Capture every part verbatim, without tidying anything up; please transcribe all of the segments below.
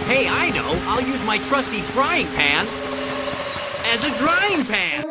Hey, I know. I'll use my trusty frying pan as a drying pan.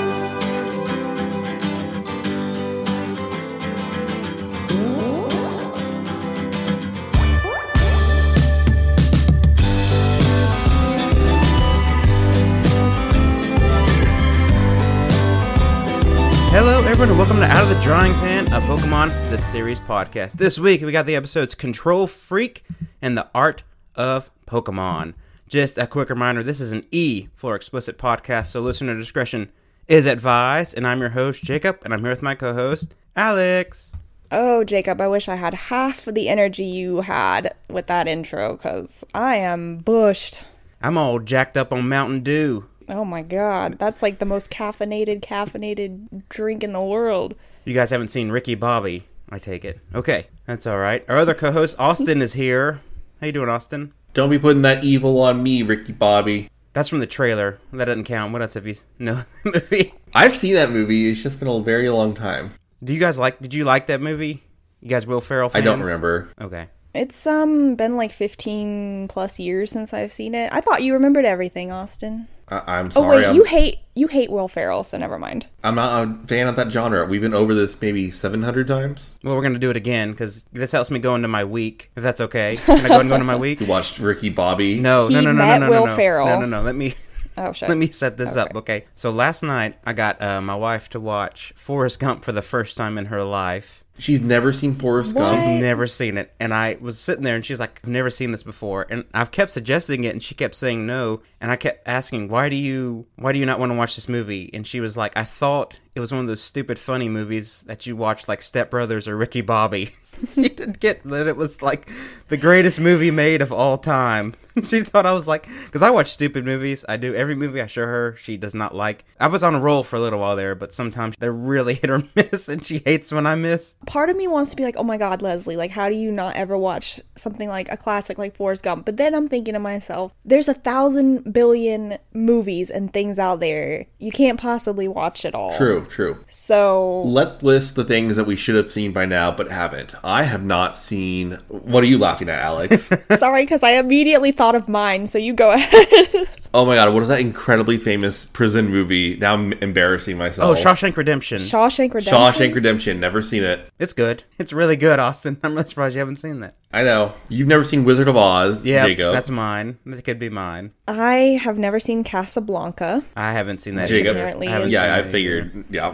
Hello, everyone, and welcome to Out of the Drying Pan, a Pokemon The Series podcast. This week, we got the episodes Control Freak and The Art of Pokemon. Just a quick reminder, this is an E for explicit podcast, so listener discretion is advised. And I'm your host, Jacob, and I'm here with my co-host, Alex. Oh, Jacob, I wish I had half the energy you had with that intro, because I am bushed. I'm all jacked up on Mountain Dew. Oh my god, that's like the most caffeinated, caffeinated drink in the world. You guys haven't seen Ricky Bobby, I take it. Okay, that's all right. Our other co-host, Austin, is here. How you doing, Austin? Don't be putting that evil on me, Ricky Bobby. That's from the trailer. That doesn't count. What else have you... No, movie. I've seen that movie. It's just been a very long time. Do you guys like... Did you like that movie? You guys Will Ferrell fans? I don't remember. Okay. It's um been like fifteen plus years since I've seen it. I thought you remembered everything, Austin. I- I'm sorry. Oh wait, I'm, you hate you hate Will Ferrell, so never mind. I'm not a fan of that genre. We've been over this maybe seven hundred times. Well, we're going to do it again, because this helps me go into my week, if that's okay. Can I go and go into my week? You watched Ricky Bobby. No, He no, no, no, met no, no, Will no, no. Ferrell. No, no, no. Let me... Oh shit. Let me set this Okay. up, okay? So last night, I got uh, my wife to watch Forrest Gump for the first time in her life. She's never seen Forrest What? Gump. She's never seen it. And I was sitting there, and she's like, I've never seen this before. And I've kept suggesting it, and she kept saying no. And I kept asking, why do you why do you not want to watch this movie? And she was like, I thought it was one of those stupid funny movies that you watch, like Step Brothers or Ricky Bobby. She didn't get that it was like the greatest movie made of all time. She thought I was like, because I watch stupid movies. I do every movie I show her, she does not like. I was on a roll for a little while there, but sometimes they're really hit or miss, and she hates when I miss. Part of me wants to be like, oh my god, Leslie, like how do you not ever watch something like a classic like Forrest Gump? But then I'm thinking to myself, there's a thousand billion movies and things out there. You can't possibly watch it all. True, true. So Let's list the things that we should have seen by now, but haven't. I have not seen... What are you laughing at, Alex? sorry, because I immediately thought of mine, so you go ahead. Oh my god, what is that incredibly famous prison movie? Now I'm embarrassing myself. Oh, Shawshank Redemption. Shawshank Redemption. Shawshank Redemption. Never seen it. It's good. It's really good, Austin. I'm really surprised you haven't seen that. I know. You've never seen Wizard of Oz, Yeah, Jacob. that's mine. That could be mine. I have never seen Casablanca, I haven't seen that. Jacob. apparently I haven't is- Yeah, I seen it figured. Yeah.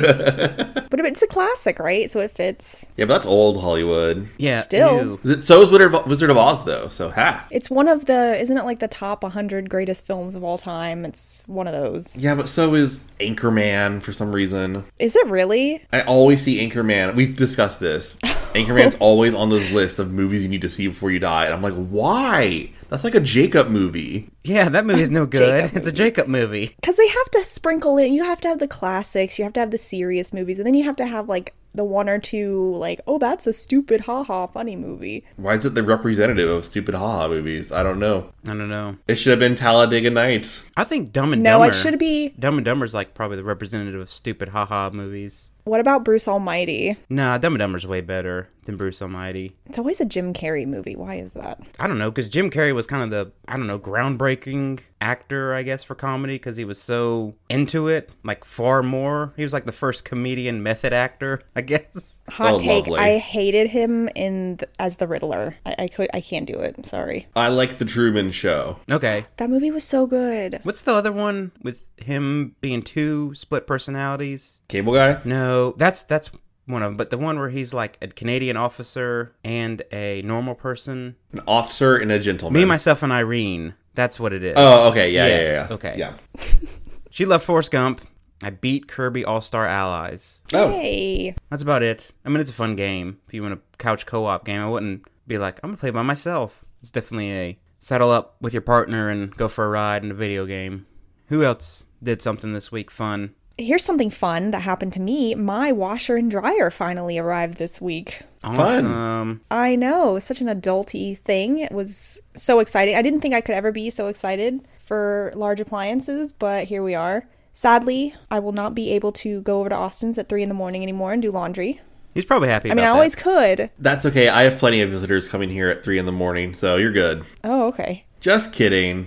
but it's a classic, right? So it fits. Yeah, but that's old Hollywood. Yeah, Still. ew. So is Wizard of, Wizard of Oz, though. So, ha. It's one of the, isn't it like the top one hundred greatest films of all time? It's one of those. Yeah, but so is Anchorman for some reason. Is it really? I always see Anchorman. We've discussed this. Anchorman's always on those lists of movies you need to see before you die. And I'm like, why? That's like a Jacob movie. Yeah, that movie's no good. Jacob It's a Jacob movie. Because they have to sprinkle in, you have to have the classics, you have to have the serious movies, and then you have to have like the one or two, like, oh, that's a stupid haha funny movie. Why is it the representative of stupid haha movies? I don't know. I don't know. It should have been Talladega Nights. I think Dumb and No, Dumber. it should be. Dumb and Dumber's like probably the representative of stupid haha movies. What about Bruce Almighty? Nah, Dumb and Dumber's way better than Bruce Almighty. It's always a Jim Carrey movie. Why is that? I don't know, because Jim Carrey was kind of the, I don't know, groundbreaking actor, I guess, for comedy, because he was so into it, like far more. He was like the first comedian method actor, I guess. Hot Oh, take. lovely. I hated him in th- as the Riddler. I, I could. I can't do it. I'm sorry. I like The Truman Show. Okay. That movie was so good. What's the other one with him being two split personalities? Cable Guy? No, that's that's one of them. But the one where he's like a Canadian officer and a normal person. An officer and a gentleman. Me, myself, and Irene. That's what it is. Oh, okay. Yeah, Yes, yeah, yeah. okay. Yeah. She loved Forrest Gump. I beat Kirby All-Star Allies. Oh. Hey. That's about it. I mean, it's a fun game. If you want a couch co-op game, I wouldn't be like, I'm going to play by myself. It's definitely a settle up with your partner and go for a ride in a video game. Who else did something this week fun? Here's something fun that happened to me. My washer and dryer finally arrived this week. Awesome. I know, such an adulty thing. It was so exciting. I didn't think I could ever be so excited for large appliances, but here we are. Sadly, I will not be able to go over to Austin's at three in the morning anymore and do laundry. He's probably happy I about mean, I that. always could. That's okay. I have plenty of visitors coming here at three in the morning, so you're good. Oh, okay. Just kidding.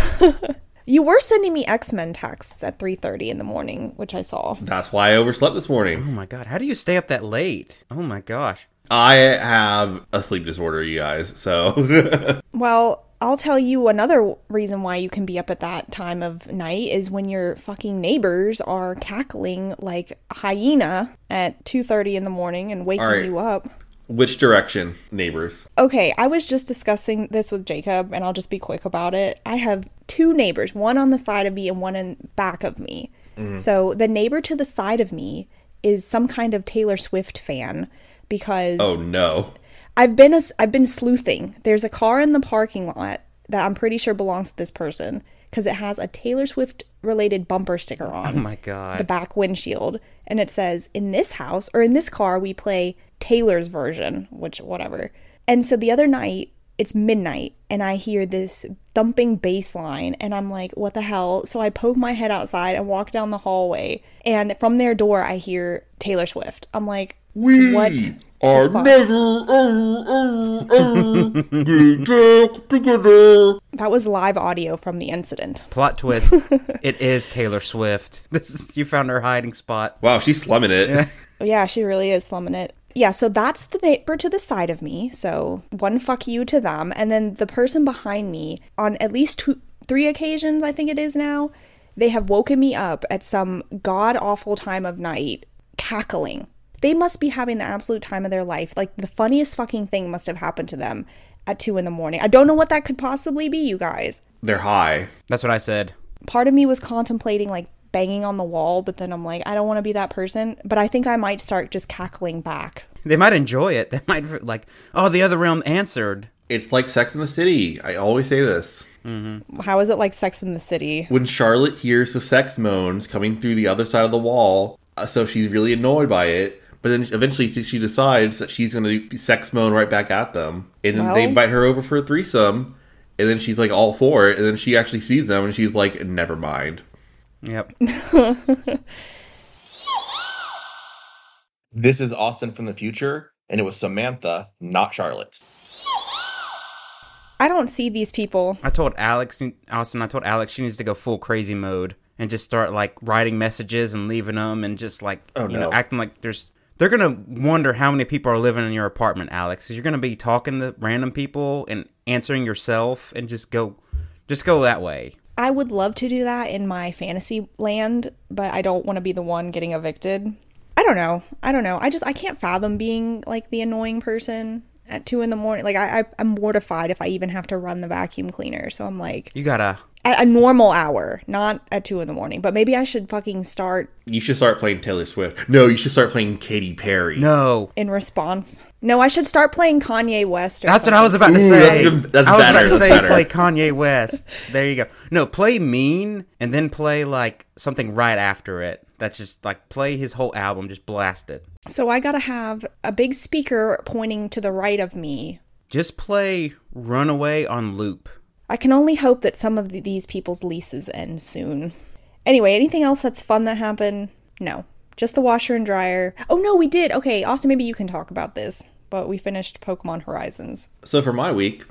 You were sending me X-Men texts at three thirty in the morning, which I saw. That's why I overslept this Oh morning. my god, how do you stay up that late? Oh my gosh. I have a sleep disorder, you guys, so... Well, I'll tell you another reason why you can be up at that time of night is when your fucking neighbors are cackling like a hyena at two thirty in the morning and waking All right. you up. Which direction, neighbors? Okay, I was just discussing this with Jacob, and I'll just be quick about it. I have two neighbors, one on the side of me and one in back of me. Mm-hmm. So the neighbor to the side of me is some kind of Taylor Swift fan because Oh, no. I've been a, I've been sleuthing. There's a car in the parking lot that I'm pretty sure belongs to this person because it has a Taylor Swift related bumper sticker on Oh my god. the back windshield, and it says, in this house or in this car we play Taylor's version, which whatever. And so the other night, it's midnight and I hear this thumping bass line and I'm like, what the hell? So I poke my head outside and walk down the hallway, and from their door I hear Taylor Swift. I'm like, We what are the fuck? never oh, oh, oh, get back together. That was live audio from the incident. Plot twist. It is Taylor Swift. This is you found her hiding spot. Wow, she's slumming it. Yeah, she really is slumming it. Yeah, so that's the neighbor to the side of me. So one fuck you to them. And then the person behind me, on at least two, three occasions, I think it is now, they have woken me up at some god-awful time of night, cackling. They must be having the absolute time of their life. Like, the funniest fucking thing must have happened to them at two in the morning. I don't know what that could possibly be, you guys. They're high. That's what I said. Part of me was contemplating, like, banging on the wall, but then I'm like, I don't want to be that person. But I think I might start just cackling back. They might enjoy it. They might like, oh, the other realm answered. It's like Sex in the City. I always say this. How is it like Sex in the City? When Charlotte hears the sex moans coming through the other side of the wall, uh, so she's really annoyed by it, but then eventually she decides that she's going to sex moan right back at them. And then Well- they invite her over for a threesome, and then she's like all for it, and then she actually sees them, and she's like, never mind. Yep. This is Austin from the future, and it was Samantha, not Charlotte. I don't see these people. I told Alex, Austin, I told Alex she needs to go full crazy mode and just start like writing messages and leaving them and just like, Oh, you no. know, acting like there's, they're going to wonder how many people are living in your apartment, Alex. 'Cause you're going to be talking to random people and answering yourself and just go, just go that way. I would love to do that in my fantasy land, but I don't want to be the one getting evicted. I don't know. I don't know. I just, I can't fathom being like the annoying person at two in the morning. Like, I, I I'm mortified if I even have to run the vacuum cleaner. So I'm like, You gotta, at a normal hour, not at two in the morning. But maybe I should fucking start You should start playing Taylor Swift. No, you should start playing Katy Perry. no. in response. No, I should start playing Kanye West or That's what something. I was about to Ooh, say. that's good- that's I was better, about to that's say better. play Kanye West. There you go. No, play Mean and then play like something right after it. That's just like play his whole album, just blast it. So I gotta have a big speaker pointing to the right of me. Just play Runaway on loop. I can only hope that some of th- these people's leases end soon. Anyway, anything else that's fun that happened? No. Just the washer and dryer. Oh, no, we did. Okay, Austin, maybe you can talk about this. But we finished Pokemon Horizons. So for my week,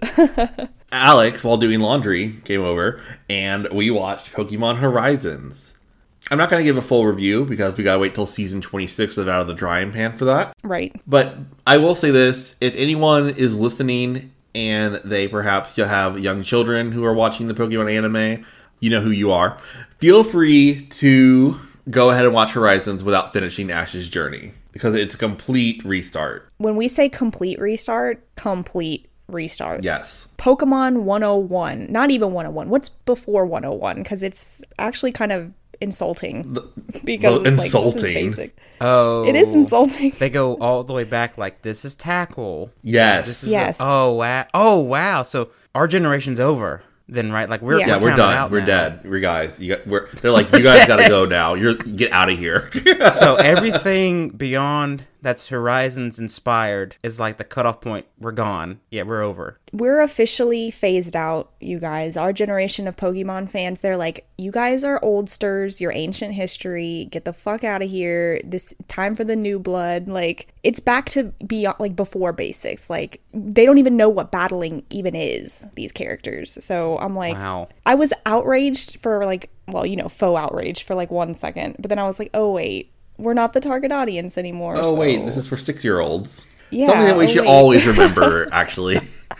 Alex, while doing laundry, came over and we watched Pokemon Horizons. I'm not going to give a full review because we got to wait till season twenty-six of Out of the Drying Pan for that. Right. But I will say this, if anyone is listening and they perhaps have young children who are watching the Pokemon anime, you know who you are. Feel free to go ahead and watch Horizons without finishing Ash's journey because it's a complete restart. When we say complete restart, complete restart. Yes. Pokemon one oh one. Not even one oh one. What's before one oh one? Because it's actually kind of insulting. Because the it's like, this insulting. is basic. Oh. It is insulting. They go all the way back like this is tackle. Yes. This is Yes. A, oh, wow. Oh, wow. So our generation's over then, right? Like we're Yeah. Yeah, we're counted done. out We're now. dead. We're guys. You got. We're. They're like, you guys got to go now. You're get out of here. So everything beyond that's Horizons inspired is like the cutoff point. We're gone. Yeah, we're over. We're officially phased out, you guys. Our generation of Pokemon fans, they're like, you guys are oldsters, you're ancient history, get the fuck out of here. This time for the new blood. Like, it's back to be like before basics. Like, they don't even know what battling even is, these characters. So I'm like, Wow. I was outraged for like, well, you know, faux outraged for like one second. But then I was like, oh, wait, we're not the target audience anymore. Oh, so. wait, this is for six-year-olds. Yeah, Something that we oh, should wait. always remember, actually.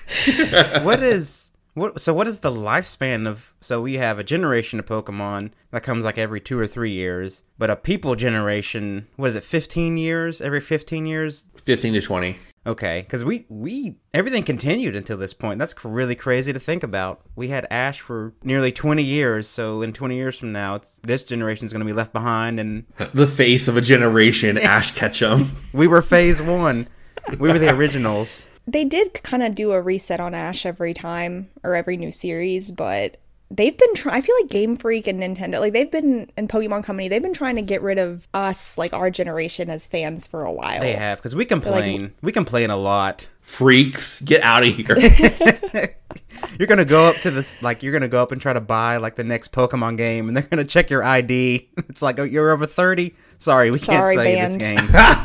What is what? So what is the lifespan of? So we have a generation of Pokemon that comes like every two or three years, but a people generation, what is it? Fifteen years? Every fifteen years? fifteen to twenty. Okay, because we we everything continued until this point. That's cr- really crazy to think about. We had Ash for nearly twenty years, so in twenty years from now, it's, this generation is going to be left behind, and The face of a generation, Ash Ketchum. we were Phase One. We were the originals. They did kind of do a reset on Ash every time or every new series, but they've been trying. I feel like Game Freak and Nintendo, like they've been, and Pokemon Company, they've been trying to get rid of us, like our generation as fans for a while. They have, because we complain. we complain a lot. Freaks, get out of here. You're gonna go up to this, like you're gonna go up and try to buy like the next Pokemon game, and they're gonna check your I D. It's like, oh, you're over thirty. Sorry, we Sorry, can't sell you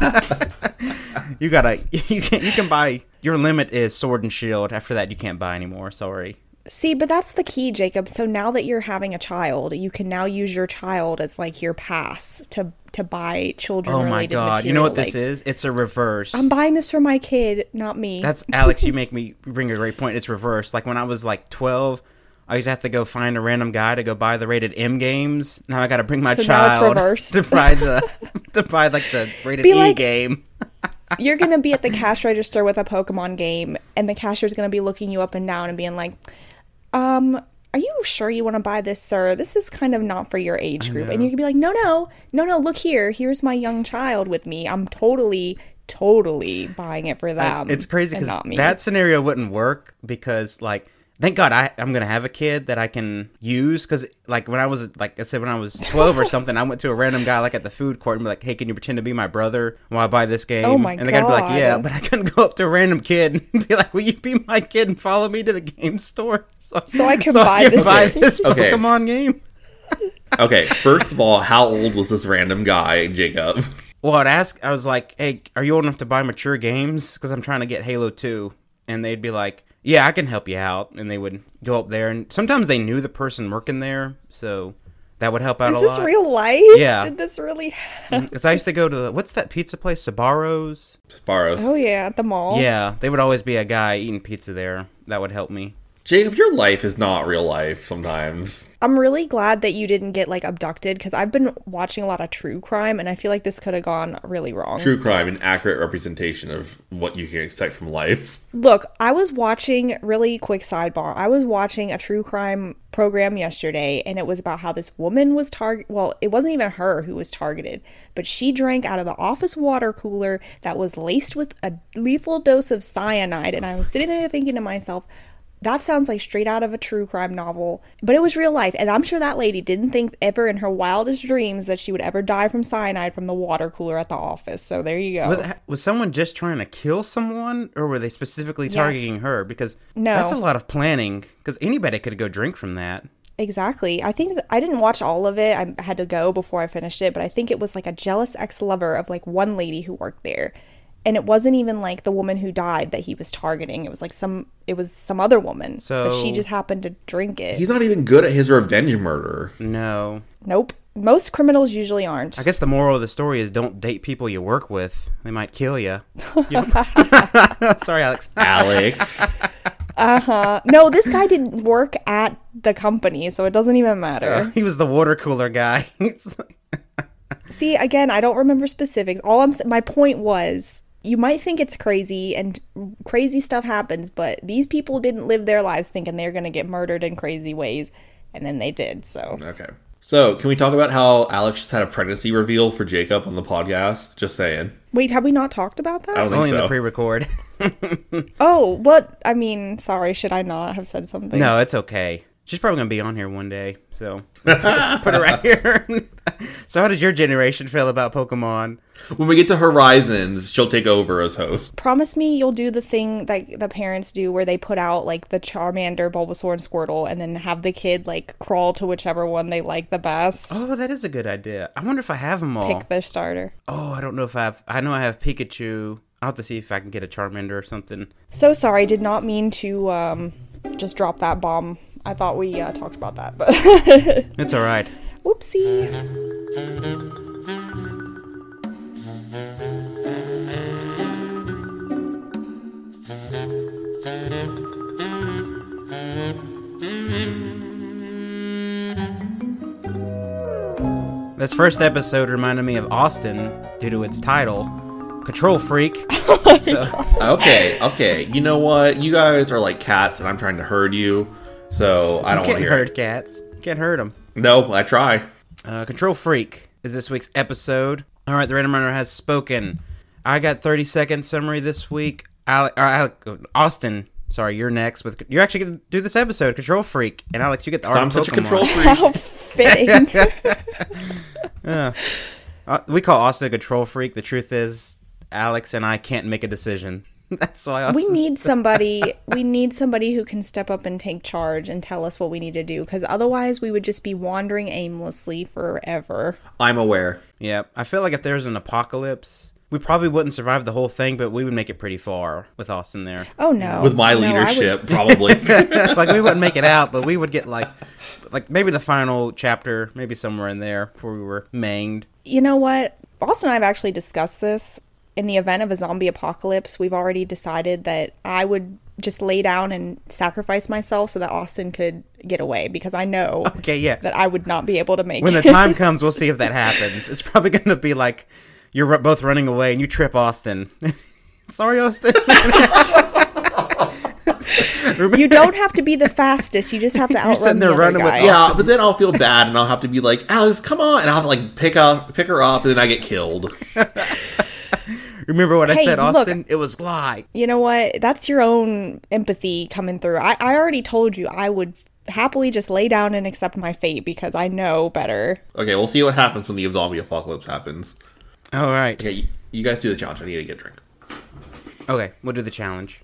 this game. You gotta, you can, you can buy. Your limit is Sword and Shield. After that, you can't buy anymore. Sorry. See, but that's the key, Jacob. So now that you're having a child, you can now use your child as like your pass to to buy children Oh related my god! material. You know what this Like, is? It's a reverse. I'm buying this for my kid, not me. That's Alex. You make me bring a great point. It's reverse. Like when I was like twelve, I used to have to go find a random guy to go buy the rated M games. Now I got to bring my So now it's child reversed. to buy the to buy like the rated Be E like- game. You're going to be at the cash register with a Pokemon game, and the cashier's going to be looking you up and down and being like, um, are you sure you want to buy this, sir? This is kind of not for your age group. And you can be like, no, no, no, no, look here. Here's my young child with me. I'm totally, totally buying it for them. It's crazy and because not me. that scenario wouldn't work because like thank God I, I'm gonna have a kid that I can use because like when I was like I said when I was twelve or something I went to a random guy like at the food court and be like, hey, can you pretend to be my brother while I buy this game? Oh my and the guy'd be like, God. yeah, but I couldn't go up to a random kid and be like, will you be my kid and follow me to the game store so, So I can buy this game. this Okay. Pokemon game? Okay, first of all, how old was this random guy, Jacob? Well, I'd ask, I was like, hey, are you old enough to buy mature games? Because I'm trying to get Halo two. And they'd be like, yeah, I can help you out. And they would go up there. And sometimes they knew the person working there. So that would help out Is a this lot. real life? Yeah. Did this really happen? Because I used to go to, the, what's that pizza place? Sabaros? Sparrows. Oh, yeah, at the mall. Yeah, they would always be a guy eating pizza there. That would help me. Jacob, your life is not real life sometimes. I'm really glad that you didn't get like abducted because I've been watching a lot of true crime and I feel like this could have gone really wrong. True crime, an accurate representation of what you can expect from life. Look, I was watching, really quick sidebar, I was watching a true crime program yesterday and it was about how this woman was target. Well, it wasn't even her who was targeted, but she drank out of the office water cooler that was laced with a lethal dose of cyanide. And I was sitting there thinking to myself, that sounds like straight out of a true crime novel, but it was real life. And I'm sure that lady didn't think ever in her wildest dreams that she would ever die from cyanide from the water cooler at the office. So there you go. Was was someone just trying to kill someone, or were they specifically targeting Yes. her? Because No. that's a lot of planning. Because anybody could go drink from that. Exactly. I think that I didn't watch all of it. I had to go before I finished it, but I think it was like a jealous ex-lover of like one lady who worked there. And it wasn't even like the woman who died that he was targeting. It was like some it was some other woman. So- but she just happened to drink it. He's not even good at his revenge murder. No. Nope. Most criminals usually aren't. I guess the moral of the story is don't date people you work with. They might kill you. Sorry, Alex. Alex. Uh-huh. No, this guy didn't work at the company, so it doesn't even matter. He was the water cooler guy. See, again, I don't remember specifics. All I'm s- my point was, you might think it's crazy and crazy stuff happens, but these people didn't live their lives thinking they're going to get murdered in crazy ways, and then they did. So, Okay. So, can we talk about how Alex just had a pregnancy reveal for Jacob on the podcast? Just saying. wait, have we not talked about that? I don't think Only in so. the pre-record. Oh, what? I mean, sorry, should I not have said something? No, it's okay. She's probably going to be on here one day, so put her right here. So how does your generation feel about Pokemon? When we get to Horizons, she'll take over as host. Promise me you'll do the thing that the parents do where they put out like the Charmander, Bulbasaur, and Squirtle and then have the kid like crawl to whichever one they like the best. Oh, that is a good idea. I wonder if I have them all. Pick their starter. Oh, I don't know if I have. I know I have Pikachu. I'll have to see if I can get a Charmander or something. So sorry, did not mean to um, just drop that bomb. I thought we uh, talked about that, but It's all right. whoopsie. This first episode reminded me of Austin due to its title, Control Freak. So, Okay, okay. You know what? You guys are like cats, and I'm trying to herd you, so I you don't want can't to hear hurt it. cats. You can't hurt them. No, I try. Uh, Control Freak is this week's episode. All right, the Random Runner has spoken. I got thirty second summary this week. Ale- or Alec, Austin, sorry, you're next. With you're actually going to do this episode, Control Freak, and Alex, you get the art I'm of such a Pokemon. control freak. How fitting. Uh, we call Austin a control freak. The truth is, Alex and I can't make a decision. That's why Austin. We need somebody. We need somebody who can step up and take charge and tell us what we need to do. Because otherwise, we would just be wandering aimlessly forever. I'm aware. Yeah, I feel like if there's an apocalypse, we probably wouldn't survive the whole thing, but we would make it pretty far with Austin there. Oh no! With my No, I would- leadership, probably. Like we wouldn't make it out, but we would get like, like maybe the final chapter, maybe somewhere in there before we were manged. You know what? Austin and I have actually discussed this. In the event of a zombie apocalypse, we've already decided that I would just lay down and sacrifice myself so that Austin could get away, because I know Okay, yeah. that I would not be able to make When the it. time comes, we'll see if that happens. It's probably going to be like you're ru- both running away and you trip Austin. Sorry, Austin. You don't have to be the fastest. You just have to outrun sitting there the other running with guy. Yeah, but then I'll feel bad, and I'll have to be like, Alex, come on, and I'll have to like pick up, pick her up, and then I get killed. Remember what I Hey, said, look. Austin? It was Glide. You know what? That's your own empathy coming through. I, I already told you I would happily just lay down and accept my fate because I know better. Okay, we'll see what happens when the zombie apocalypse happens. All right. Okay, you, you guys do the challenge. I need to get a drink. Okay, we'll do the challenge.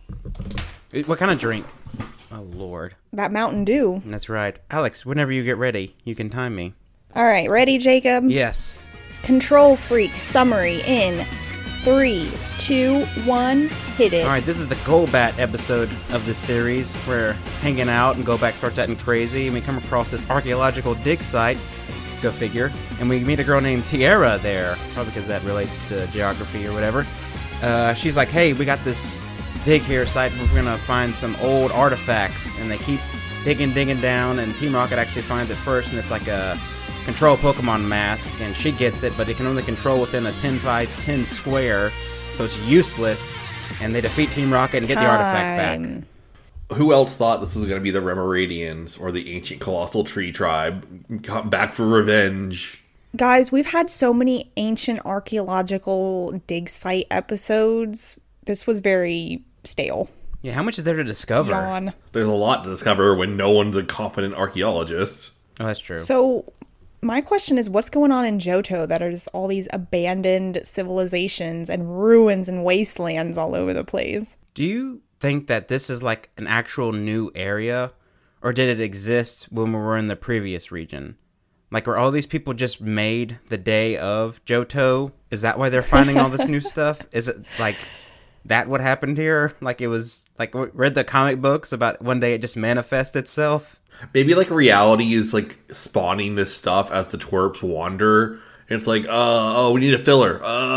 What kind of drink? Oh, Lord. That Mountain Dew. That's right. Alex, whenever you get ready, you can time me. All right, ready, Jacob? Yes. Control Freak summary in three, two, one, hit it. All right, this is the Golbat episode of this series. We're hanging out and Golbat starts acting crazy, and we come across this archaeological dig site. Go figure. And we meet a girl named Tiara there, probably because that relates to geography or whatever. Uh, she's like, hey, we got this dig here site. We're going to find some old artifacts. And they keep digging, digging down, and Team Rocket actually finds it first, and it's like a control Pokemon mask, and she gets it, but it can only control within a ten by ten square, so it's useless, and they defeat Team Rocket and get the artifact back. Time. Who else thought this was going to be the Remeradians or the ancient colossal tree tribe come back for revenge? Guys, we've had so many ancient archaeological dig site episodes. This was very stale. Yeah, how much is there to discover? Yawn. There's a lot to discover when no one's a competent archaeologist. Oh, that's true. So, my question is, what's going on in Johto that are just all these abandoned civilizations and ruins and wastelands all over the place? Do you think that this is like an actual new area, or did it exist when we were in the previous region? Like, were all these people just made the day of Johto? Is that why they're finding all this new stuff? Is it like that what happened here? Like it was like we read the comic books about one day it just manifests itself? Maybe like reality is like spawning this stuff as the twerps wander. And it's like, uh, oh, we need a filler.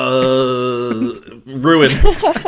Uh, ruins.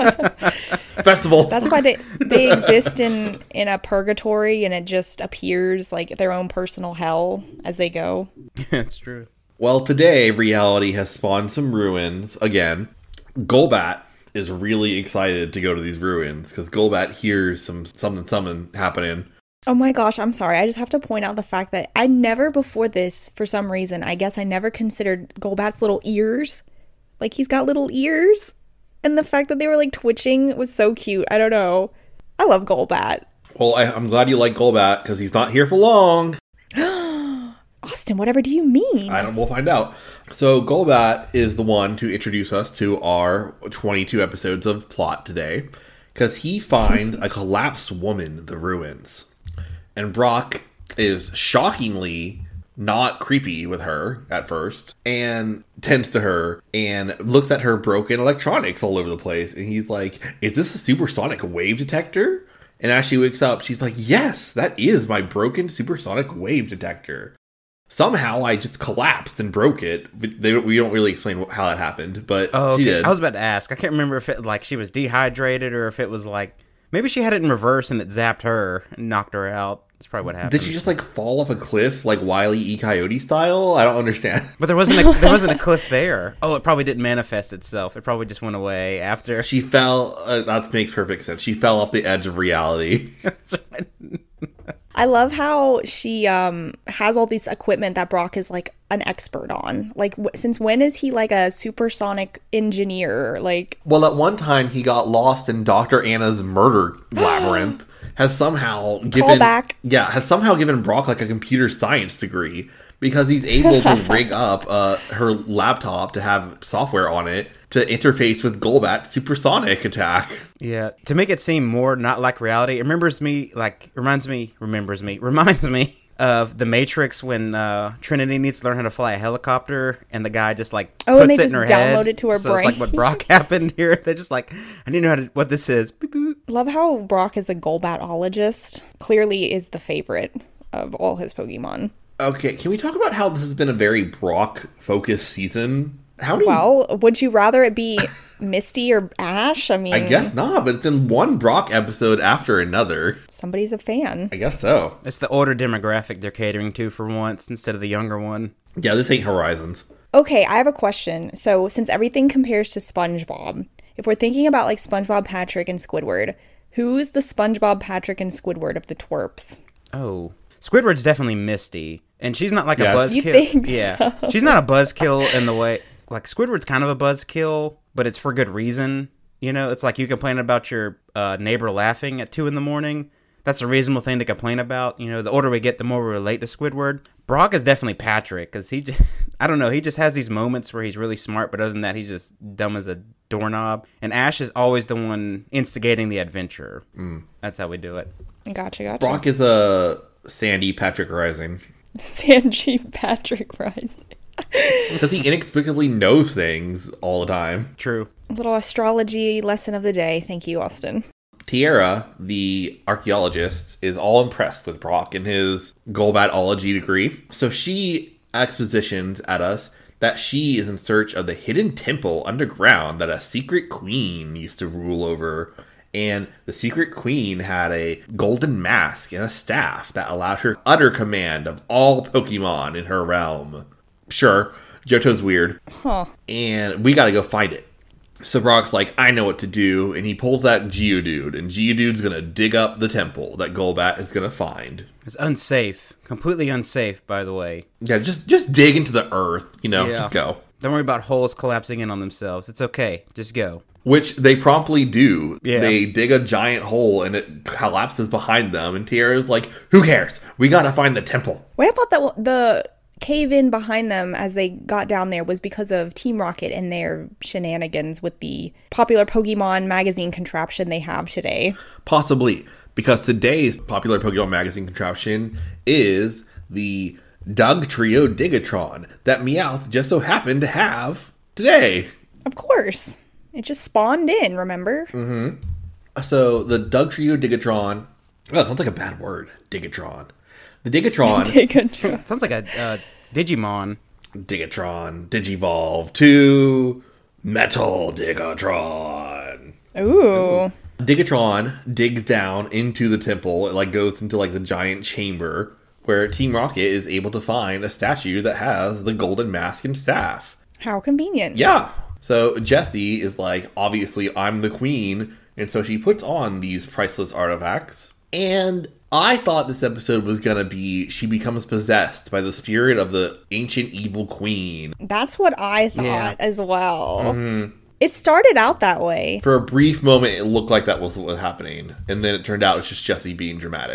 Festival. That's why they they exist in in a purgatory, and it just appears like their own personal hell as they go. That's true. Well, today reality has spawned some ruins again. Golbat is really excited to go to these ruins because Golbat hears some something something happening. Oh my gosh, I'm sorry. I just have to point out the fact that I never before this, for some reason, I guess I never considered Golbat's little ears. Like, he's got little ears. And the fact that they were, like, twitching was so cute. I don't know. I love Golbat. Well, I, I'm glad you like Golbat because he's not here for long. Austin, whatever do you mean? I don't. We'll find out. So Golbat is the one to introduce us to our twenty-two episodes of plot today, because he finds a collapsed woman in the ruins, and Brock is shockingly not creepy with her at first, and tends to her and looks at her broken electronics all over the place, and he's like, "Is this a supersonic wave detector?" And as she wakes up, she's like, "Yes, that is my broken supersonic wave detector. Somehow I just collapsed and broke it." They, we don't really explain how that happened, but Oh, she okay. did. I was about to ask. I can't remember if it like she was dehydrated or if it was like maybe she had it in reverse and it zapped her and knocked her out. That's probably what happened. Did she just like fall off a cliff like Wile E. Coyote style? I don't understand. But there wasn't a, there wasn't a cliff there. Oh, it probably didn't manifest itself. It probably just went away after. She fell. Uh, that makes perfect sense. She fell off the edge of reality. I love how she um has all this equipment that Brock is like an expert on. Like, w- since when is he like a supersonic engineer? Like, Well, at one time he got lost in Doctor Anna's murder labyrinth. Has somehow given back. yeah has somehow given Brock like a computer science degree, because he's able to rig up uh, her laptop to have software on it to interface with Golbat's supersonic attack. Yeah, to make it seem more not like reality, it remembers me like reminds me remembers me reminds me of The Matrix when uh, Trinity needs to learn how to fly a helicopter, and the guy just like Oh, and puts they it in just her head. download it to her so it's like brain. what Brock happened here. They're just like, I need to know how to, what this is. Boop, boop. love how Brock is a Golbatologist. Clearly is the favorite of all his Pokemon. Okay, can we talk about how this has been a very Brock-focused season? How do you... Well, would you rather it be Misty or Ash? I mean, I guess not, but it's been one Brock episode after another. somebody's a fan. I guess so. It's the older demographic they're catering to for once instead of the younger one. Yeah, this ain't Horizons. Okay, I have a question. So, since everything compares to SpongeBob, if we're thinking about like SpongeBob, Patrick, and Squidward, who's the SpongeBob, Patrick, and Squidward of the twerps? Oh, Squidward's definitely Misty, and she's not like Yes. a buzzkill. You think Yeah, she's not a buzzkill in the way like Squidward's kind of a buzzkill, but it's for good reason. You know, it's like you complain about your uh, neighbor laughing at two in the morning. That's a reasonable thing to complain about. You know, the older we get, the more we relate to Squidward. Brock is definitely Patrick, because he just, I don't know, he just has these moments where he's really smart, but other than that, he's just dumb as a doorknob. And Ash is always the one instigating the adventure. Mm. That's how we do it. Gotcha, gotcha. Brock is a Sandy Patrick Rising. Sanji Patrick Rising. Because he inexplicably knows things all the time. True. Little astrology lesson of the day. Thank you, Austin. Tiara, the archaeologist, is all impressed with Brock and his Golbatology degree. So she expositions at us that she is in search of the hidden temple underground that a secret queen used to rule over. And the secret queen had a golden mask and a staff that allowed her utter command of all Pokemon in her realm. Sure, Johto's weird. Huh. And we gotta go find it. So Brock's like, I know what to do, and he pulls out Geodude, and Geodude's gonna dig up the temple that Golbat is gonna find. It's unsafe. Completely unsafe, by the way. Yeah, just just dig into the earth, you know, Yeah. just go. Don't worry about holes collapsing in on themselves. It's okay. Just go. Which they promptly do. Yeah. They dig a giant hole, and it collapses behind them, and Tiara's like, who cares? We gotta find the temple. Wait, I thought that w- the cave-in behind them as they got down there was because of Team Rocket and their shenanigans with the popular Pokemon magazine contraption they have today. Possibly, because today's popular Pokemon magazine contraption is the Dugtrio Digatron that Meowth just so happened to have today. Of course. It just spawned in, remember? Mm-hmm. So the Dugtrio Digatron, oh, that sounds like a bad word, Digatron. The Digatron, Digatron. Sounds like a uh, Digimon. Digatron, Digivolve to Metal Digatron. Ooh. Digatron digs down into the temple. It like goes into like the giant chamber where Team Rocket is able to find a statue that has the golden mask and staff. How convenient. Yeah. So Jessie is like, obviously I'm the queen, and so she puts on these priceless artifacts. And I thought this episode was gonna be she becomes possessed by the spirit of the ancient evil queen. That's what I thought Yeah. as well. Mm-hmm. It started out that way. For a brief moment, it looked like that was what was happening, and then it turned out it's just Jessie being dramatic.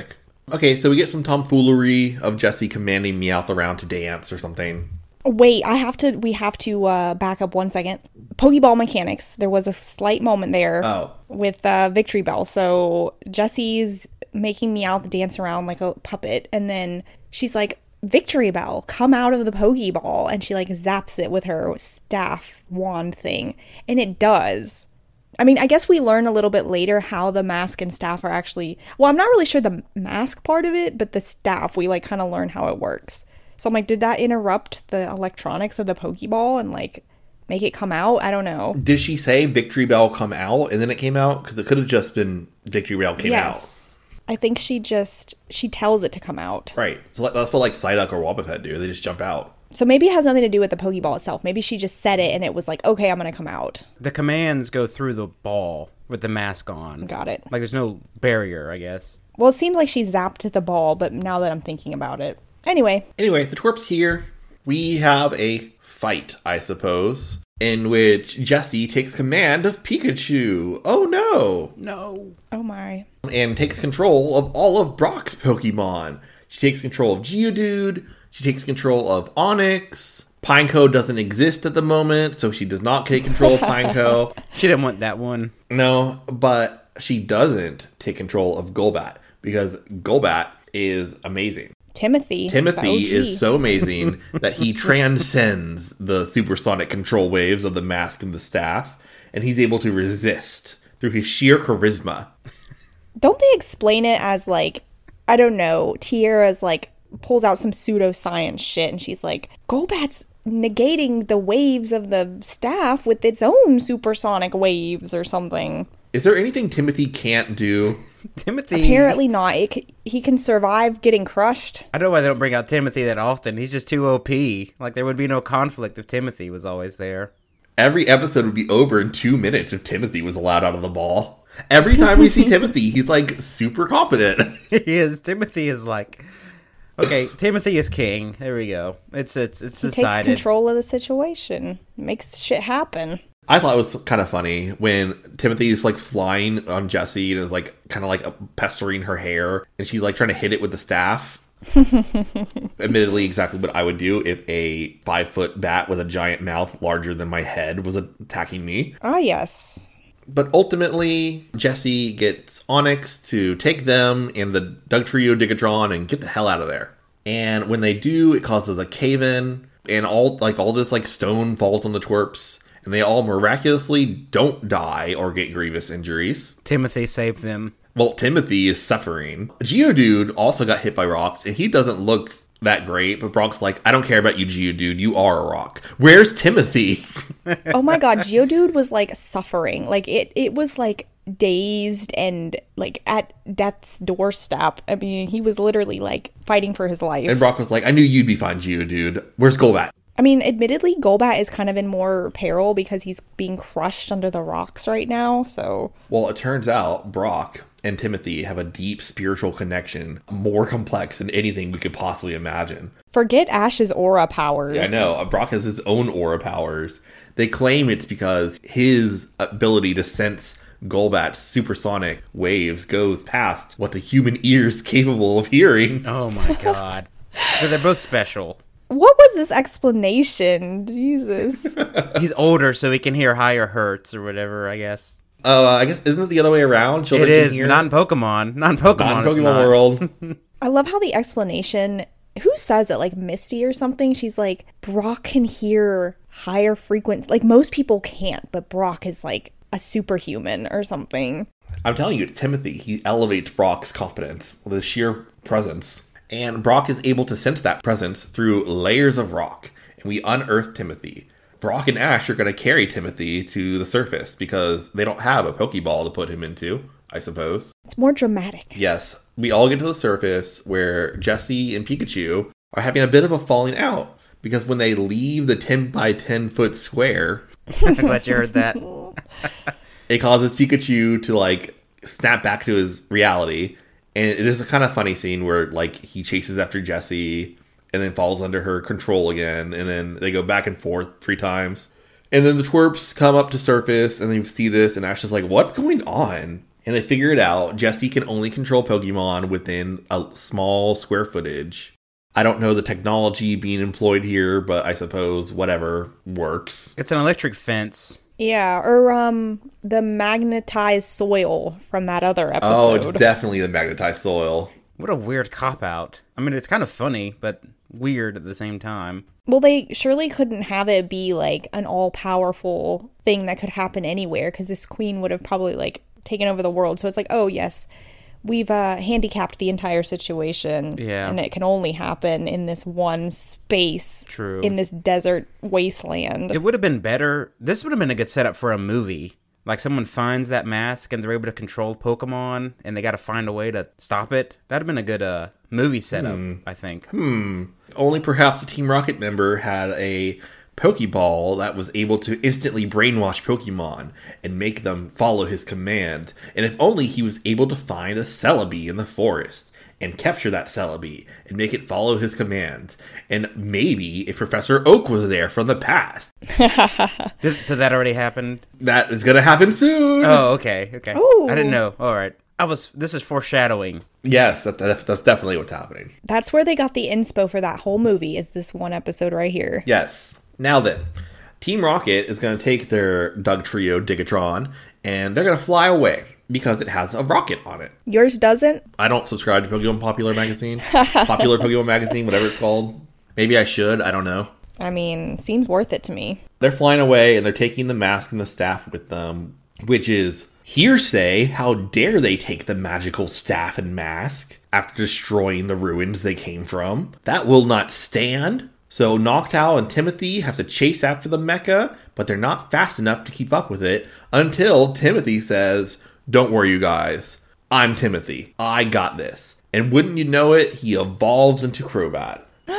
Okay, so we get some tomfoolery of Jessie commanding Meowth around to dance or something. Wait, I have to, we have to uh, back up one second. Pokeball mechanics. There was a slight moment there Oh. with uh, Victory Bell. So Jessie's making Meowth dance around like a puppet. And then she's like, Victory Bell, come out of the Pokeball. And she like zaps it with her staff wand thing. And it does. I mean, I guess we learn a little bit later how the mask and staff are actually... Well, I'm not really sure the mask part of it, but the staff, we like kind of learn how it works. So I'm like, did that interrupt the electronics of the Pokeball and like make it come out? I don't know. Did she say Victory Bell come out and then it came out? Because it could have just been Victory Bell came Yes. I think she just, she tells it to come out. out. Right. So that's what like Psyduck or Wobbuffet do. They just jump out. So maybe it has nothing to do with the Pokeball itself. Maybe she just said it and it was like, okay, I'm going to come out. The commands go through the ball with the mask on. Got it. Like there's no barrier, I guess. Well, it seems like she zapped the ball, but now that I'm thinking about it. Anyway. Anyway, the twerp's here. We have a fight, I suppose, in which Jessie takes command of Pikachu. Oh no! No. Oh my. And takes control of all of Brock's Pokemon. She takes control of Geodude. She takes control of Onyx. Pineco doesn't exist at the moment, so she does not take control of Pineco. She didn't want that one. No, but she doesn't take control of Golbat, because Golbat is amazing. Timothy. Timothy O G. is so amazing that he transcends the supersonic control waves of the mask and the staff, and he's able to resist through his sheer charisma. Don't they explain it as like, I don't know, Tiara's like pulls out some pseudoscience shit and she's like, Golbat's negating the waves of the staff with its own supersonic waves or something. Is there anything Timothy can't do? Timothy. Apparently not. It c- he can survive getting crushed. I don't know why they don't bring out Timothy that often. He's just too O P. Like there would be no conflict if Timothy was always there. Every episode would be over in two minutes if Timothy was allowed out of the ball. Every time we see Timothy, he's like super competent. He is. Timothy is like, okay, Timothy is king. There we go. It's it's it's He decided. takes control of the situation. Makes shit happen. I thought it was kind of funny when Timothy is like flying on Jessie and is like kind of like pestering her hair, and she's like trying to hit it with the staff. Admittedly, exactly what I would do if a five foot bat with a giant mouth larger than my head was attacking me. Ah, yes. But ultimately, Jessie gets Onyx to take them and the Dugtrio Digatron and get the hell out of there. And when they do, it causes a cave-in, and all like all this like stone falls on the twerps, and they all miraculously don't die or get grievous injuries. Timothy saved them. Well, Timothy is suffering. Geodude also got hit by rocks, and he doesn't look that great, but Brock's like, I don't care about you, Geodude. You are a rock. Where's Timothy? Oh my god, Geodude was like suffering. Like it it was like dazed and like at death's doorstep. I mean, he was literally like fighting for his life. And Brock was like, I knew you'd be fine, Geodude. Where's Golbat? I mean, admittedly, Golbat is kind of in more peril because he's being crushed under the rocks right now, so... Well, it turns out Brock and Timothy have a deep spiritual connection, more complex than anything we could possibly imagine. Forget Ash's aura powers. Yeah, I know. Brock has his own aura powers. They claim it's because his ability to sense Golbat's supersonic waves goes past what the human ear is capable of hearing. Oh my god. So they're both special. What was this explanation? Jesus. He's older, so he can hear higher hertz or whatever, I guess. Oh, uh, I guess, isn't it the other way around? Children It can is, hear? not in Pokemon. Not in Pokemon, Not in it's Pokemon not. world. I love how the explanation... Who says it? Like Misty or something? She's like, Brock can hear higher frequency. Like most people can't, but Brock is like a superhuman or something. I'm telling you, it's Timothy. He elevates Brock's competence with his sheer presence. And Brock is able to sense that presence through layers of rock. And we unearth Timothy. Brock and Ash are going to carry Timothy to the surface because they don't have a Pokeball to put him into, I suppose. It's more dramatic. Yes, we all get to the surface where Jessie and Pikachu are having a bit of a falling out. Because when they leave the ten by ten foot square... I'm glad you heard that. It causes Pikachu to like snap back to his reality, and it is a kind of funny scene where like he chases after Jessie and then falls under her control again, and then they go back and forth three times, and then the twerps come up to surface and they see this, and Ash is like, "What's going on?" And they figure it out. Jessie can only control Pokemon within a small square footage. I don't know the technology being employed here, but I suppose whatever works. It's an electric fence. Yeah, or um the magnetized soil from that other episode. Oh, it's definitely the magnetized soil. What a weird cop-out. I mean, it's kind of funny, but weird at the same time. Well, they surely couldn't have it be like an all-powerful thing that could happen anywhere, because this queen would have probably like taken over the world. So it's like, oh yes, we've uh, handicapped the entire situation. Yeah. And it can only happen in this one space. True. In this desert wasteland. It would have been better. This would have been a good setup for a movie. Like someone finds that mask and they're able to control Pokemon and they got to find a way to stop it. That'd have been a good uh, movie setup, Hmm. I think. Hmm. Only perhaps a Team Rocket member had a Pokeball that was able to instantly brainwash Pokemon and make them follow his commands. And if only he was able to find a Celebi in the forest and capture that Celebi and make it follow his commands. And maybe if Professor Oak was there from the past. Did, so that already happened? That is going to happen soon. Oh, okay, okay. Ooh. I didn't know. All right. I was. This is foreshadowing. Yes, that's, that's definitely what's happening. That's where they got the inspo for that whole movie, is this one episode right here. Yes. Now then, Team Rocket is going to take their Doug Trio Digatron and they're going to fly away because it has a rocket on it. Yours doesn't? I don't subscribe to Pokemon Popular Magazine. Popular Pokemon Magazine, whatever it's called. Maybe I should. I don't know. I mean, seems worth it to me. They're flying away and they're taking the mask and the staff with them, which is hearsay. How dare they take the magical staff and mask after destroying the ruins they came from? That will not stand. So Noctowl and Timothy have to chase after the mecha, but they're not fast enough to keep up with it until Timothy says, "Don't worry, you guys. I'm Timothy. I got this." And wouldn't you know it, he evolves into Crobat.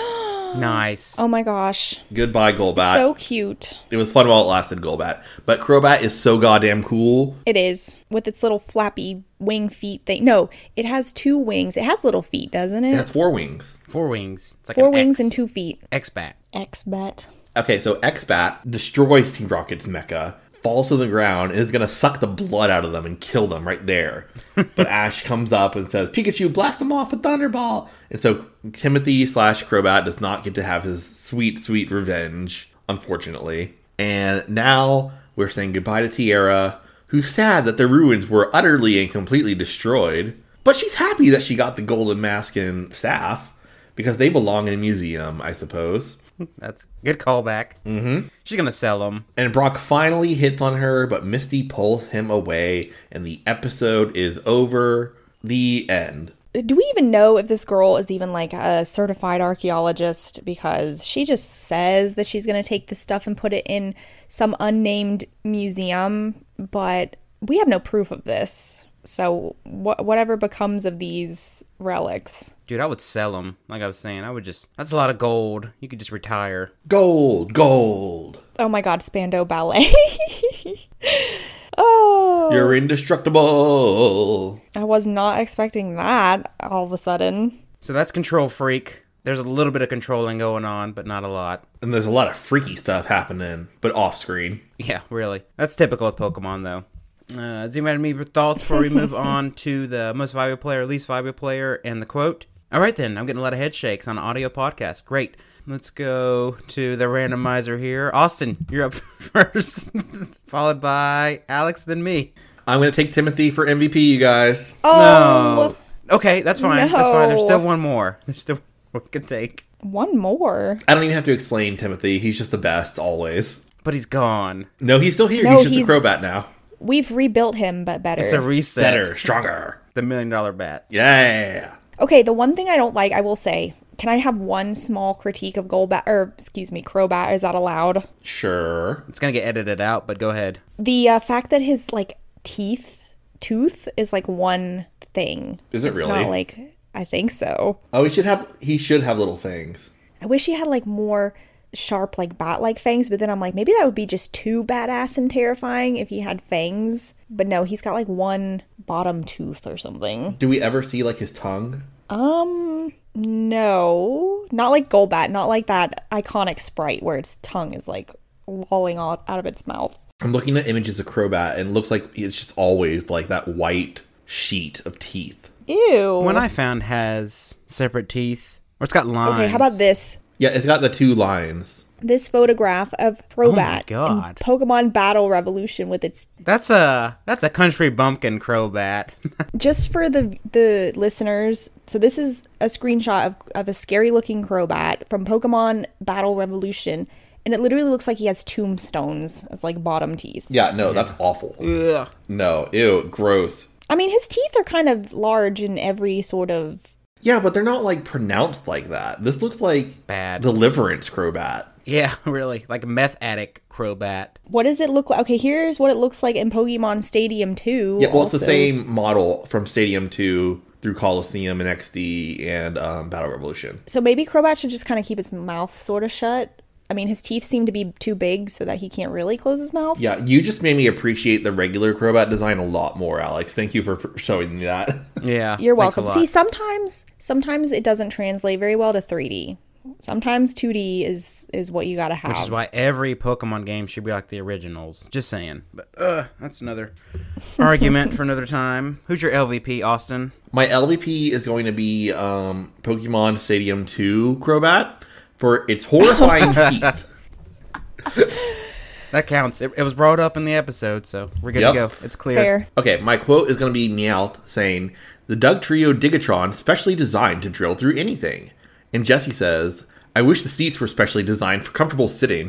Nice. Oh my gosh. Goodbye, Golbat. So cute. It was fun while it lasted, Golbat. But Crobat is so goddamn cool. It is. With its little flappy wing feet thing. No, it has two wings. It has little feet, doesn't it? It has four wings. Four wings. It's like Four an wings X, and two feet. X-Bat. X-Bet. Okay, so X-Bat destroys Team Rocket's mecha, falls to the ground, and is going to suck the blood out of them and kill them right there. But Ash comes up and says, "Pikachu, blast them off with Thunderball!" And so Timothy slash Crobat does not get to have his sweet, sweet revenge, unfortunately. And now we're saying goodbye to Tiara, who's sad that the ruins were utterly and completely destroyed. But she's happy that she got the golden mask and staff, because they belong in a museum, I suppose. That's good callback. Mm-hmm. She's gonna sell them. And Brock finally hits on her, but Misty pulls him away, and the episode is over. The end. Do we even know if this girl is even like a certified archaeologist? Because she just says that she's going to take this stuff and put it in some unnamed museum, but we have no proof of this. So wh- whatever becomes of these relics. Dude, I would sell them. Like I was saying, I would just... That's a lot of gold. You could just retire. Gold, gold. Oh my god, Spando Ballet. Oh. You're indestructible. I was not expecting that all of a sudden. So that's Control Freak. There's a little bit of controlling going on, but not a lot. And there's a lot of freaky stuff happening, but off screen. Yeah, really. That's typical with Pokemon, though. Uh, does anybody have any thoughts before we move on to the most valuable player, least valuable player, and the quote? All right, then. I'm getting a lot of head shakes on an audio podcast. Great. Let's go to the randomizer here. Austin, you're up first, followed by Alex, then me. I'm going to take Timothy for M V P, you guys. Oh, No. Okay, that's fine. That's fine. There's No. still one more. There's still one we can take. one more. I don't even have to explain Timothy. He's just the best, always. But he's gone. No, he's still here. No, he's just he's- a Crobat now. We've rebuilt him, but better. It's a reset. Better, stronger. The million dollar bat. Yeah. Okay, the one thing I don't like, I will say, can I have one small critique of Golbat, or excuse me, Crobat? Is that allowed? Sure. It's going to get edited out, but go ahead. The uh, fact that his, like, teeth, tooth is, like, one thing. Is it It's really? not, like, I think so. Oh, he should have. He should have little fangs. I wish he had, like, more sharp, like, bat-like fangs, but then I'm like, maybe that would be just too badass and terrifying if he had fangs. But no, he's got, like, one bottom tooth or something. Do we ever see like his tongue? Um, no. Not like Golbat, not like that iconic sprite where its tongue is, like, lolling out, out of its mouth. I'm looking at images of Crobat, and it looks like it's just always like that white sheet of teeth. Ew. One I found has separate teeth, or it's got lines. Okay, how about this? Yeah, it's got the two lines. This photograph of Crobat Oh my in God. Pokemon Battle Revolution with its... That's a that's a country bumpkin Crobat. Just for the the listeners, so this is a screenshot of, of a scary-looking Crobat from Pokemon Battle Revolution, and it literally looks like he has tombstones as, like, bottom teeth. Yeah, no, that's awful. Ugh. No, ew, gross. I mean, his teeth are kind of large in every sort of... Yeah, but they're not, like, pronounced like that. This looks like Bad. Deliverance Crobat. Yeah, really, like a meth addict Crobat. What does it look like? Okay, here's what it looks like in Pokemon Stadium two. Yeah, well, also. it's the same model from Stadium two through Coliseum and X D and um, Battle Revolution. So maybe Crobat should just kind of keep its mouth sort of shut. I mean, his teeth seem to be too big so that he can't really close his mouth. Yeah, you just made me appreciate the regular Crobat design a lot more, Alex. Thank you for pr- showing me that. Yeah, You're thanks a welcome. lot. See, sometimes sometimes it doesn't translate very well to three D. Sometimes two D is is what you gotta have. Which is why every Pokemon game should be like the originals. Just saying. But uh, that's another argument for another time. Who's your L V P, Austin? My L V P is going to be um, Pokemon Stadium two Crobat for its horrifying teeth. That counts. It, it was brought up in the episode, so we're good Yep. to go. It's clear. Fair. Okay, my quote is going to be Meowth saying, "The Doug Trio Digatron specially designed to drill through anything." And Jesse says, "I wish the seats were specially designed for comfortable sitting."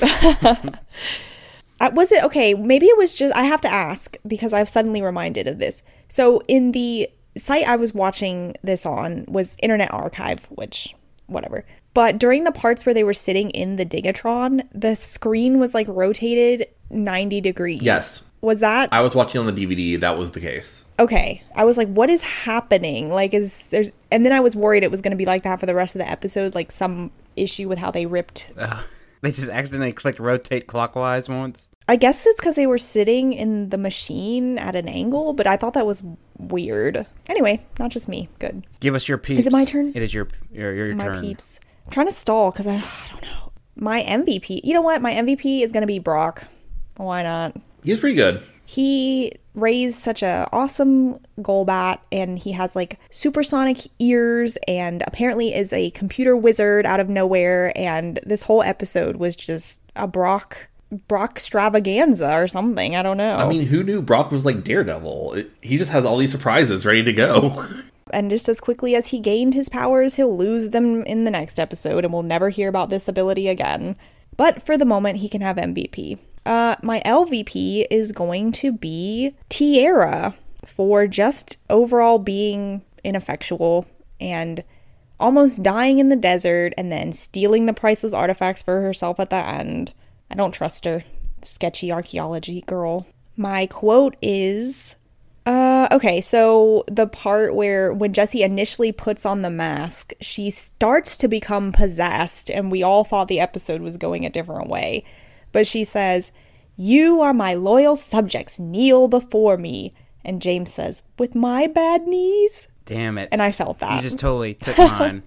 Uh, was it okay? Maybe it was just. I have to ask because I've suddenly reminded of this. So in the site I was watching this on was Internet Archive, which whatever. But during the parts where they were sitting in the Digatron, the screen was like rotated ninety degrees. Yes. Was that I was watching on the D V D. That was the case. okay? I was like, what is happening? Like, is there's? And then I was worried it was going to be like that for the rest of the episode, like some issue with how they ripped. They just accidentally clicked rotate clockwise once. I guess it's because they were sitting in the machine at an angle, but I thought that was weird. Anyway, not just me. Good. Give us your peeps. Is it my turn? It is your your, your My turn. peeps. I'm trying to stall because I, I don't know. My M V P. You know what? My M V P is going to be Brock. Why not? He's pretty good. He raised such a awesome Golbat, and he has like supersonic ears, and apparently is a computer wizard out of nowhere. And this whole episode was just a Brock Brock extravaganza or something. I don't know. I mean, who knew Brock was like Daredevil? It, he just has all these surprises ready to go. And just as quickly as he gained his powers, he'll lose them in the next episode, and we'll never hear about this ability again. But for the moment, he can have M V P. Uh, my L V P is going to be Tiara for just overall being ineffectual and almost dying in the desert and then stealing the priceless artifacts for herself at the end. I don't trust her. Sketchy archaeology girl. My quote is... Uh, okay, so the part where when Jessie initially puts on the mask, she starts to become possessed, and we all thought the episode was going a different way. But she says, "You are my loyal subjects, kneel before me." And James says, "With my bad knees?" Damn it. And I felt that. You just totally took mine.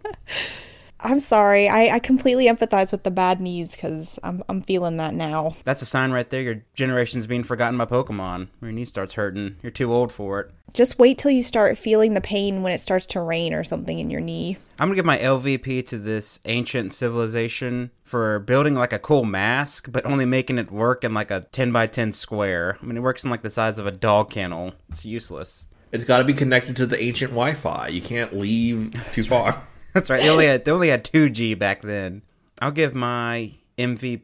I'm sorry, I, I completely empathize with the bad knees, because I'm, I'm feeling that now. That's a sign right there. Your generation's being forgotten by Pokemon. Your knee starts hurting. You're too old for it. Just wait till you start feeling the pain when it starts to rain or something in your knee. I'm going to give my L V P to this ancient civilization for building like a cool mask, but only making it work in like a ten by ten square. I mean, it works in like the size of a dog kennel. It's useless. It's got to be connected to the ancient Wi-Fi. You can't leave too far. That's right. They only had, they only had two G back then. I'll give my M V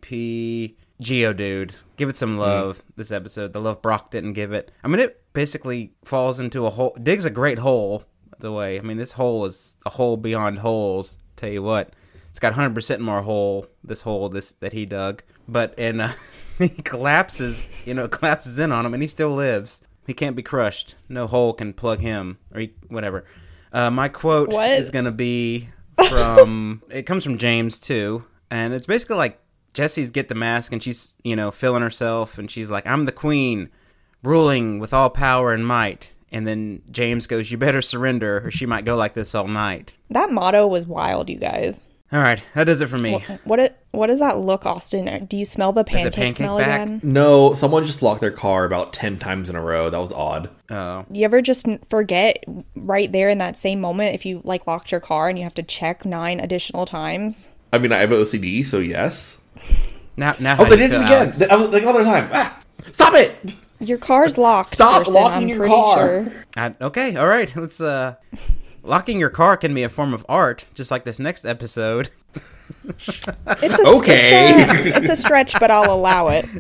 P Geodude. Give it some love this episode. The love Brock didn't give it. I mean, it basically falls into a hole. Digs a great hole, by the way. I mean, this hole is a hole beyond holes. Tell you what. It's got one hundred percent more hole, this hole this that he dug. But, and uh, he collapses, you know, collapses in on him, and he still lives. He can't be crushed. No hole can plug him, or he, whatever. Uh, my quote What? is going to be from, it comes from James too, and it's basically like Jessie's get the mask and she's, you know, feeling herself, and she's like, "I'm the queen, ruling with all power and might." And then James goes, "You better surrender or she might go like this all night." That motto was wild, you guys. All right, that does it for me. What what, it, what does that look, Austin? Do you smell the pancake, pancake smell back? again? No, someone just locked their car about ten times in a row. That was odd. Oh, You ever just n- forget right there in that same moment if you like locked your car and you have to check nine additional times? I mean, I have O C D, so yes. now now. How Oh, they do you did it feel, again. Alex? They- I was like another time. Ah, stop it! Your car's locked. Stop person, locking I'm your pretty car. Sure. I, okay, all right. Let's uh, locking your car can be a form of art, just like this next episode. It's a, Okay. It's a, it's a stretch, but I'll allow it.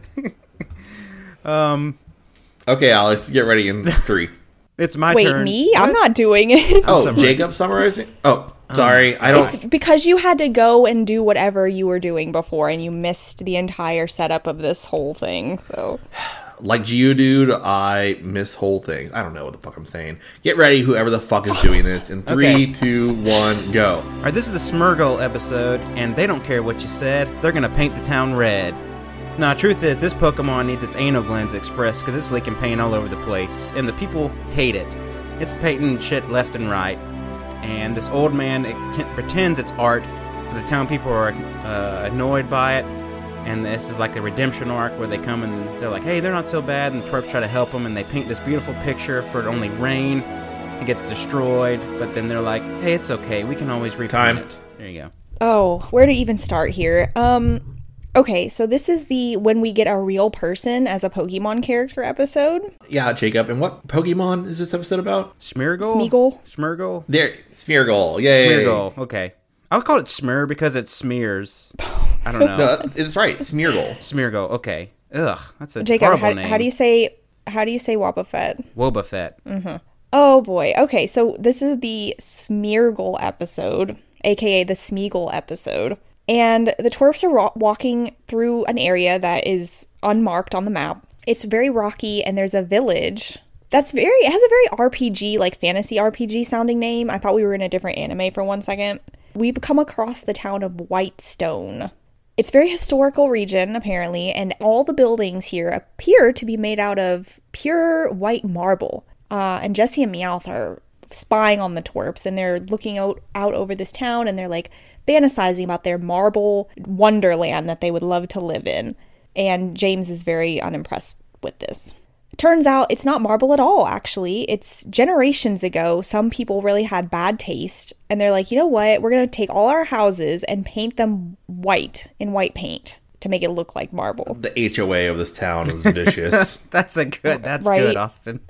Okay, Alex, get ready in three. It's my Wait, turn. me? I'm not doing it. Oh, Jacob summarizing? Oh, sorry. I don't. It's because you had to go and do whatever you were doing before, and you missed the entire setup of this whole thing. So Like Geodude, I miss whole things. I don't know what the fuck I'm saying. Get ready, whoever the fuck is doing this. In three, Okay. two, one, go. All right, this is the Smurgle episode, and they don't care what you said. They're gonna paint the town red. Nah, truth is, this Pokemon needs its anal glands expressed because it's leaking paint all over the place, and the people hate it. It's painting shit left and right, and this old man it t- pretends it's art, but the town people are uh, annoyed by it, and this is like the redemption arc where they come and they're like, hey, they're not so bad, and the twerps try to help them, and they paint this beautiful picture for it only rain. It gets destroyed, but then they're like, hey, it's okay, we can always repaint Time. it. There you go. Oh, where to even start here? Um, okay, so this is the when we get a real person as a Pokemon character episode. Yeah, Jacob. And what Pokemon is this episode about? Smeargle? Smeagol? Smeargle? There, Smeargle. Yay. Smeargle, okay. I would call it Smear because it smears. I don't know. No, it's right. Smeargle. Smeargle, okay. Ugh, that's a Jacob, horrible how, name. how do you say how do you say Wobbuffet? Wobbuffet. Oh boy. Okay, so this is the Smeargle episode, aka the Smeagol episode. And the twerps are ro- walking through an area that is unmarked on the map. It's very rocky, and there's a village that's very, it has a very R P G, like fantasy R P G sounding name. I thought we were in a different anime for one second. We've come across the town of Whitestone. It's a very historical region, apparently, and all the buildings here appear to be made out of pure white marble. Uh, and Jessie and Meowth are spying on the twerps, and they're looking out, out over this town, and they're like fantasizing about their marble wonderland that they would love to live in. And James is very unimpressed with this. Turns out it's not marble at all, actually. It's generations ago, some people really had bad taste, and they're like, you know what, we're going to take all our houses and paint them white in white paint to make it look like marble. The H O A of this town is vicious. That's a good, that's Right. good, Austin.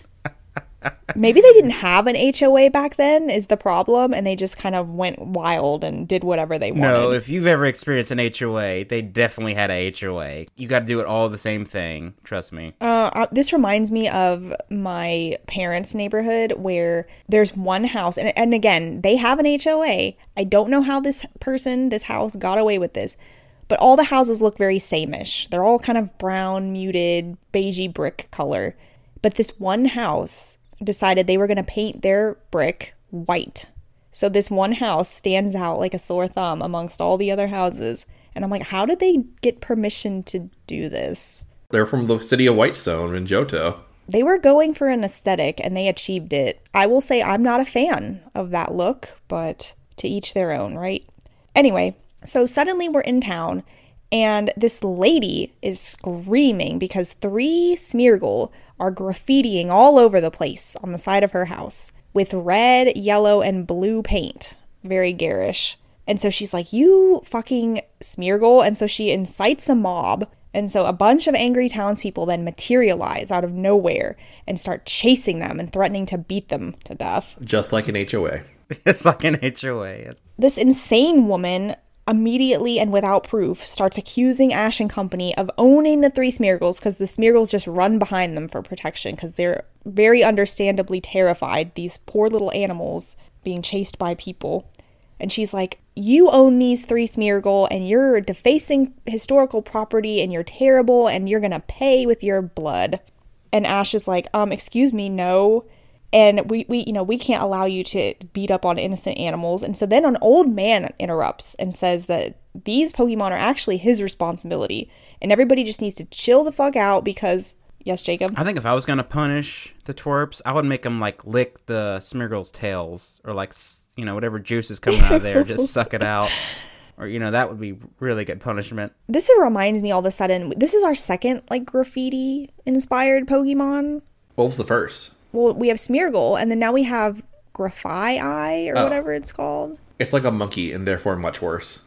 Maybe they didn't have an H O A back then is the problem, and they just kind of went wild and did whatever they wanted. No, if you've ever experienced an H O A, they definitely had a H O A. You got to do it all the same thing. Trust me. Uh, uh, this reminds me of my parents' neighborhood where there's one house, and, and again, they have an H O A. I don't know how this person, this house, got away with this, but all the houses look very same-ish. They're all kind of brown, muted, beigey brick color. But this one house decided they were going to paint their brick white. So this one house stands out like a sore thumb amongst all the other houses. And I'm like, how did they get permission to do this? They're from the city of Whitestone in Johto. They were going for an aesthetic and they achieved it. I will say I'm not a fan of that look, but to each their own, right? Anyway, so suddenly we're in town and this lady is screaming because three Smeargle are graffitiing all over the place on the side of her house with red, yellow, and blue paint. Very garish. And so she's like, you fucking Smeargle. And so she incites a mob. And so a bunch of angry townspeople then materialize out of nowhere and start chasing them and threatening to beat them to death. Just like an H O A. It's like an H O A. This insane woman immediately and without proof starts accusing Ash and company of owning the three Smeargles because the Smeargles just run behind them for protection because they're very understandably terrified, these poor little animals being chased by people. And she's like, you own these three Smeargle and you're defacing historical property and you're terrible and you're gonna pay with your blood. And Ash is like, um, excuse me, no. And we, we, you know, we can't allow you to beat up on innocent animals. And so then an old man interrupts and says that these Pokemon are actually his responsibility. And everybody just needs to chill the fuck out because, yes, Jacob? I think if I was going to punish the twerps, I would make them, like, lick the Smeargle's tails. Or, like, you know, whatever juice is coming out of there, just suck it out. Or, you know, that would be really good punishment. This reminds me all of a sudden, this is our second, like, graffiti-inspired Pokemon. What was the first? Well, we have Smeargle, and then now we have Grafai, or Oh. whatever it's called. It's like a monkey and therefore much worse.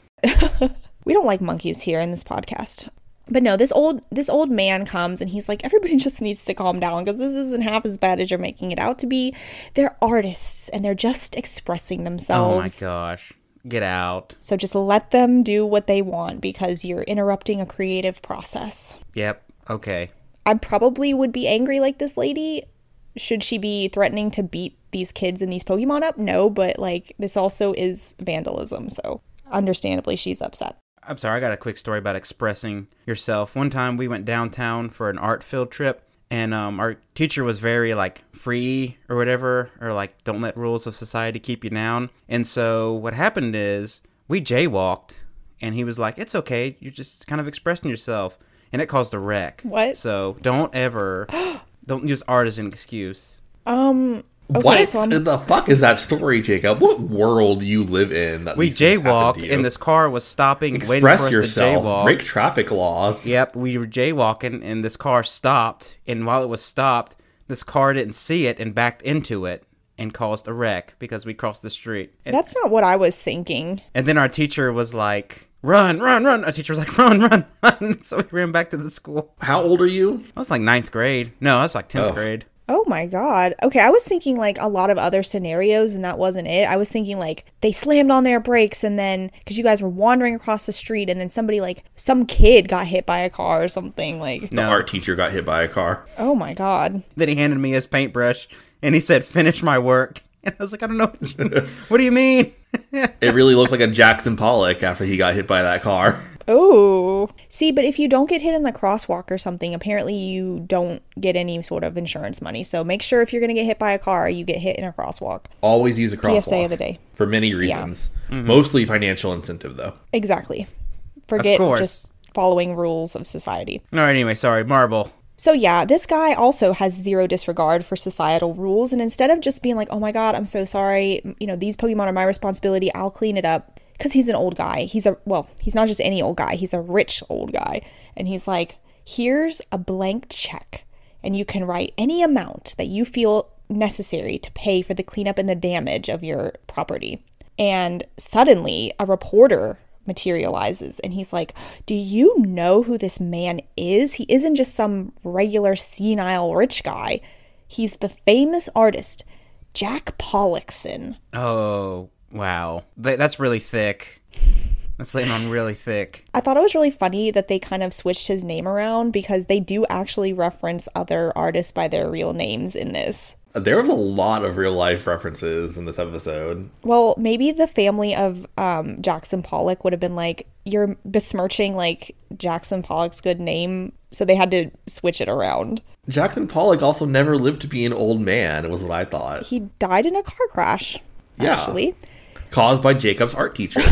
We don't like monkeys here in this podcast. But no, this old this old man comes and he's like, everybody just needs to calm down because this isn't half as bad as you're making it out to be. They're artists and they're just expressing themselves. Oh my gosh. Get out. So just let them do what they want because you're interrupting a creative process. Yep. Okay. I probably would be angry like this lady. Should she be threatening to beat these kids and these Pokemon up? No, but like this also is vandalism. So understandably, she's upset. I'm sorry, I got a quick story about expressing yourself. One time we went downtown for an art field trip, and um, our teacher was very, like, free or whatever, or, like, don't let rules of society keep you down. And so what happened is we jaywalked, and he was like, it's okay, you're just kind of expressing yourself. And it caused a wreck. What? So don't ever, don't use art as an excuse. Um... Okay, what so I'm- in the fuck is that story, Jacob? What world do you live in? That We these things happen to jaywalked, you? and this car was stopping, waiting for Express us yourself. to jaywalk. Break traffic laws. Yep, we were jaywalking, and this car stopped. And while it was stopped, this car didn't see it and backed into it and caused a wreck because we crossed the street. And, That's not what I was thinking. and then our teacher was like, run, run, run. Our teacher was like, run, run, run. So we ran back to the school. How old are you? I was like ninth grade. No, I was like tenth Oh. grade. Oh my god. Okay, I was thinking like a lot of other scenarios and that wasn't it. I was thinking like they slammed on their brakes and then because you guys were wandering across the street and then somebody like some kid got hit by a car or something like. The No. art teacher got hit by a car. Oh my god. Then he handed me his paintbrush, and he said, finish my work. And I was like, I don't know. What, you, what do you mean? It really looked like a Jackson Pollock after he got hit by that car. Oh. See, but if you don't get hit in the crosswalk or something, apparently you don't get any sort of insurance money. So make sure if you're going to get hit by a car, you get hit in a crosswalk. Always use a crosswalk. P S A of the day. For many reasons. Mostly financial incentive, though. Exactly. Forget course. just following rules of society. All right, anyway, sorry, Marble. So yeah, this guy also has zero disregard for societal rules. And instead of just being like, oh my god, I'm so sorry, you know, these Pokemon are my responsibility, I'll clean it up. Because he's an old guy. He's a, well, he's not just any old guy. He's a rich old guy. And he's like, here's a blank check. And you can write any amount that you feel necessary to pay for the cleanup and the damage of your property. And suddenly a reporter materializes and he's like, do you know who this man is? He isn't just some regular senile rich guy. He's the famous artist, Jack Pollockson. Oh, wow. Th- that's really thick. That's laying on really thick. I thought it was really funny that they kind of switched his name around because they do actually reference other artists by their real names in this. There was a lot of real life references in this episode. Well, maybe the family of um, Jackson Pollock would have been like, you're besmirching like Jackson Pollock's good name, so they had to switch it around. Jackson Pollock also never lived to be an old man, was what I thought. He died in a car crash, Yeah. actually. Caused by Jacob's art teacher.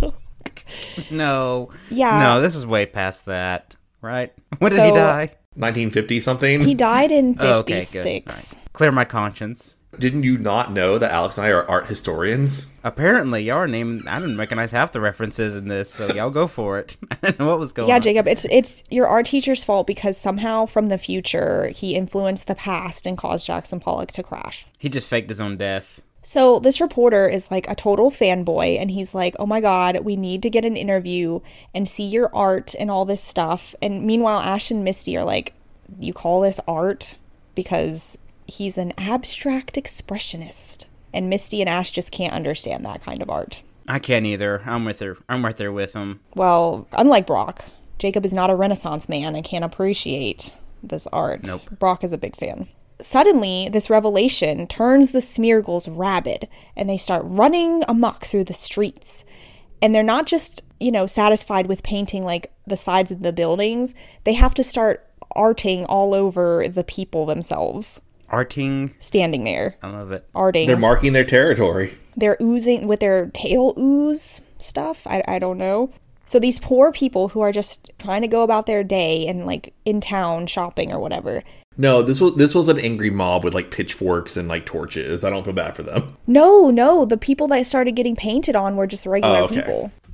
No. Yeah. No, this is way past that, right? When did he So- die? nineteen fifty something. He died in Oh, okay, good. fifty-six. All right. Clear my conscience. Didn't you not know that Alex and I are art historians? Apparently, y'all name. I didn't recognize half the references in this, so y'all go for it. I didn't know what was going Yeah, on. Jacob, it's it's your art teacher's fault because somehow from the future he influenced the past and caused Jackson Pollock to crash. He just faked his own death. So this reporter is like a total fanboy and he's like, oh my god, we need to get an interview and see your art and all this stuff. And meanwhile, Ash and Misty are like, you call this art? Because he's an abstract expressionist. And Misty and Ash just can't understand that kind of art. I can't either. I'm with her. I'm right there with him. Well, unlike Brock, Jacob is not a Renaissance man and can't appreciate this art. Nope. Brock is a big fan. Suddenly, this revelation turns the Smeargles rabid, and they start running amok through the streets. And they're not just, you know, satisfied with painting, like, the sides of the buildings. They have to start arting all over the people themselves. Arting. Standing there. I love it. Arting. They're marking their territory. They're oozing with their tail ooze stuff. I, I don't know. So these poor people who are just trying to go about their day and like in town shopping or whatever. No, this was this was an angry mob with like pitchforks and like torches. I don't feel bad for them. No, no, the people that started getting painted on were just regular Oh, okay. people.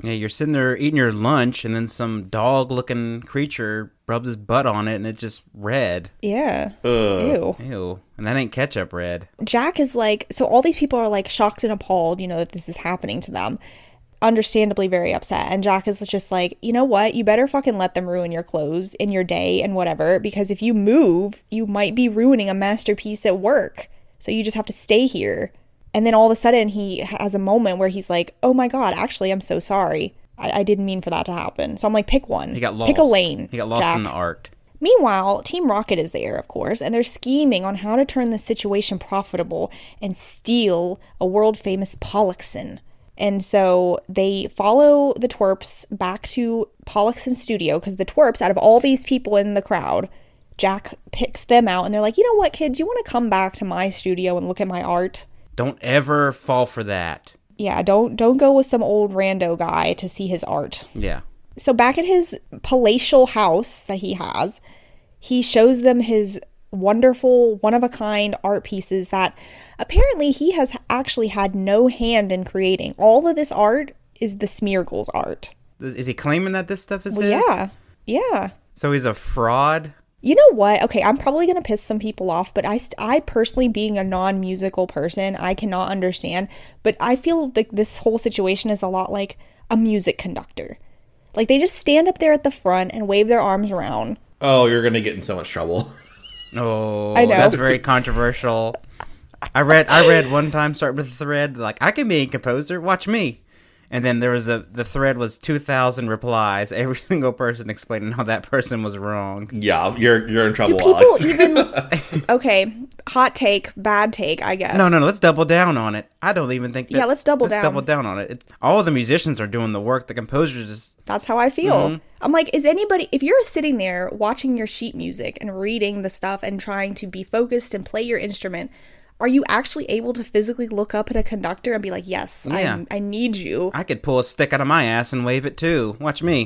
Yeah, you're sitting there eating your lunch, and then some dog-looking creature rubs his butt on it, and it's just red. Yeah. Ugh. Ew. Ew. And that ain't ketchup red. Jack is like, so all these people are like shocked and appalled, you know, that this is happening to them. Understandably very upset. And Jack is just like, you know what? You better fucking let them ruin your clothes and your day and whatever, because if you move, you might be ruining a masterpiece at work. So you just have to stay here. And then all of a sudden he has a moment where he's like, oh my God, actually, I'm so sorry. I, I didn't mean for that to happen. So I'm like, pick one. He got lost. Pick a lane. He got lost Jack. in the art. Meanwhile, Team Rocket is there, of course, and they're scheming on how to turn the situation profitable and steal a world-famous Pollux. And so they follow the twerps back to Pollux's studio, because the twerps, out of all these people in the crowd, Jack picks them out, and they're like, you know what, kids, you want to come back to my studio and look at my art? Don't ever fall for that. Yeah, don't don't go with some old rando guy to see his art. Yeah. So back at his palatial house that he has, he shows them his wonderful, one-of-a-kind art pieces that apparently he has actually had no hand in creating. All of this art is the Smeargle's art. Is he claiming that this stuff is Well, his? yeah. Yeah. So he's a fraud? You know what? Okay, I'm probably going to piss some people off, but I, st- I personally, being a non-musical person, I cannot understand. But I feel like this whole situation is a lot like a music conductor. Like, they just stand up there at the front and wave their arms around. Oh, you're gonna get in so much trouble. Oh, I know. That's very controversial. I read I read one time, start with a thread, like, I can be a composer, watch me. And then there was a, the thread was two thousand replies, every single person explaining how that person was wrong. Yeah, you're you're in trouble, Do people Alex. even... Okay, hot take, bad take, I guess. No, no, no, let's double down on it. I don't even think that... Yeah, let's double let's down. double down on it. It's, all the musicians are doing the work, the composers just... That's how I feel. Mm-hmm. I'm like, is anybody... If you're sitting there watching your sheet music and reading the stuff and trying to be focused and play your instrument... Are you actually able to physically look up at a conductor and be like, yes, Yeah. I I need you? I could pull a stick out of my ass and wave it too. Watch me.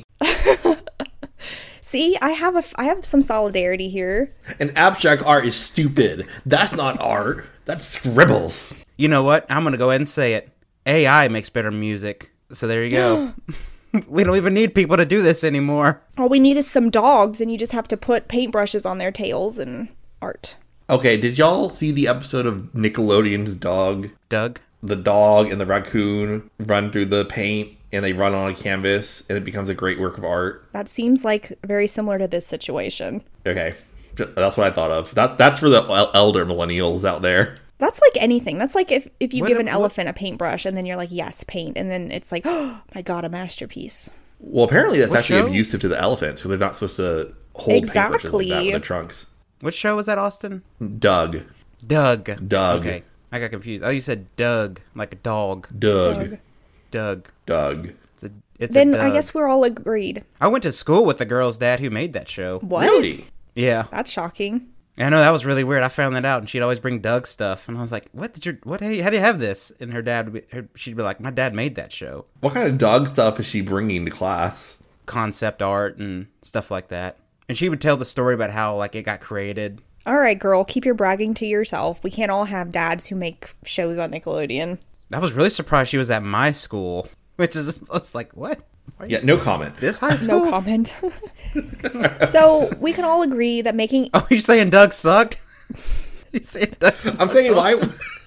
See, I have a I have some solidarity here. And abstract art is stupid. That's not art. That's scribbles. You know what? I'm going to go ahead and say it. A I makes better music. So there you go. We don't even need people to do this anymore. All we need is some dogs, and you just have to put paintbrushes on their tails and art. Okay, did y'all see the episode of Nickelodeon's Dog? Doug? The dog and the raccoon run through the paint and they run on a canvas and it becomes a great work of art. That seems like very similar to this situation. Okay, that's what I thought of. That That's for the el- elder millennials out there. That's like anything. That's like if, if you What give a- an what- elephant a paintbrush and then you're like, yes, paint. And then it's like, oh my God, a masterpiece. Well, apparently that's What actually show? abusive to the elephants because they're not supposed to hold paintbrushes like that Exactly. with their trunks. What show was that, Austin? Doug. Doug. Doug. Okay. I got confused. Oh, you said Doug, like a dog. Doug. Doug. Doug. Doug. It's a, it's Then a Doug. I guess we're all agreed. I went to school with the girl's dad who made that show. What? Really? Yeah. That's shocking. I know, that was really weird. I found that out, and she'd always bring Doug stuff, and I was like, "What did your what? How do you, how do you have this?" And her dad, would be, her, she'd be like, "My dad made that show, What kind of dog stuff is she bringing to class? concept art and stuff like that." And she would tell the story about how like it got created. All right, girl, keep your bragging to yourself. We can't all have dads who make shows on Nickelodeon. I was really surprised she was at my school, which is I was like, "What? Why are you Yeah, no comment. this high school?" No comment. So we can all agree that making Oh, you saying Doug sucked? You saying Doug sucked? I'm saying why.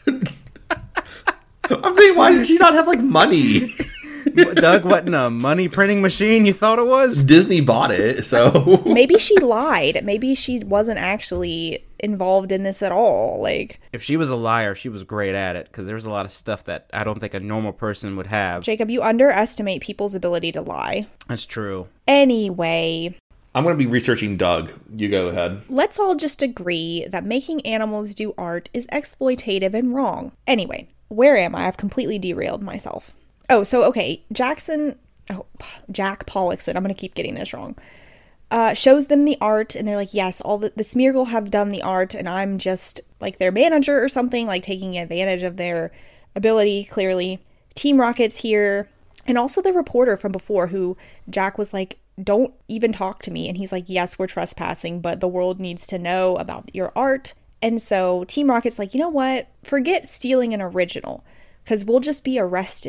I'm saying why did she not have like money? Doug wasn't a money printing machine you thought it was? Disney bought it, so maybe she lied. Maybe she wasn't actually involved in this at all. Like, If she was a liar, she was great at it, because there was a lot of stuff that I don't think a normal person would have. Jacob, you underestimate people's ability to lie. That's true. Anyway, I'm gonna be researching Doug. You go ahead. let's all just agree that making animals do art is exploitative and wrong. Anyway, where am I? I've completely derailed myself. Oh, so okay, Jackson, oh, Jack Polluxon, I'm going to keep getting this wrong, uh, shows them the art, and they're like, yes, all the, the Smeargle have done the art, and I'm just like their manager or something, like taking advantage of their ability, clearly. Team Rocket's here, and also the reporter from before, who Jack was like, don't even talk to me, and he's like, yes, we're trespassing, but the world needs to know about your art. And so Team Rocket's like, you know what, forget stealing an original, because we'll just be arrested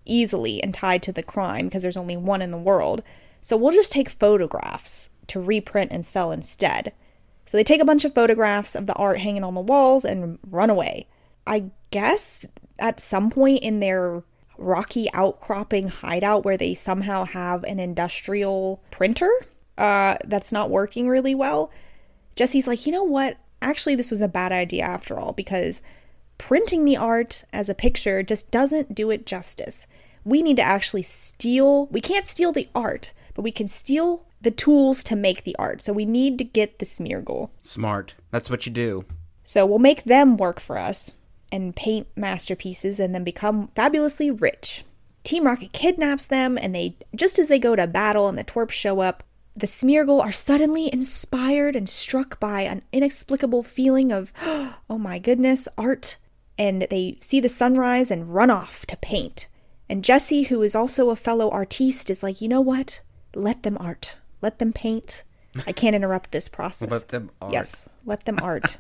easily and tied to the crime because there's only one in the world. So we'll just take photographs to reprint and sell instead. So they take a bunch of photographs of the art hanging on the walls and run away. I guess at some point in their rocky outcropping hideout where they somehow have an industrial printer uh, that's not working really well, Jesse's like, you know what? Actually, this was a bad idea after all, because printing the art as a picture just doesn't do it justice. We need to actually steal, we can't steal the art, but we can steal the tools to make the art. So we need to get the Smeargle. Smart. That's what you do. So we'll make them work for us and paint masterpieces and then become fabulously rich. Team Rocket kidnaps them, and they, just as they go to battle and the twerps show up, the Smeargle are suddenly inspired and struck by an inexplicable feeling of, oh my goodness, art. And they see the sunrise and run off to paint. And Jesse, who is also a fellow artiste, is like, you know what? Let them art. Let them paint. I can't interrupt this process. Let them art. Yes, let them art.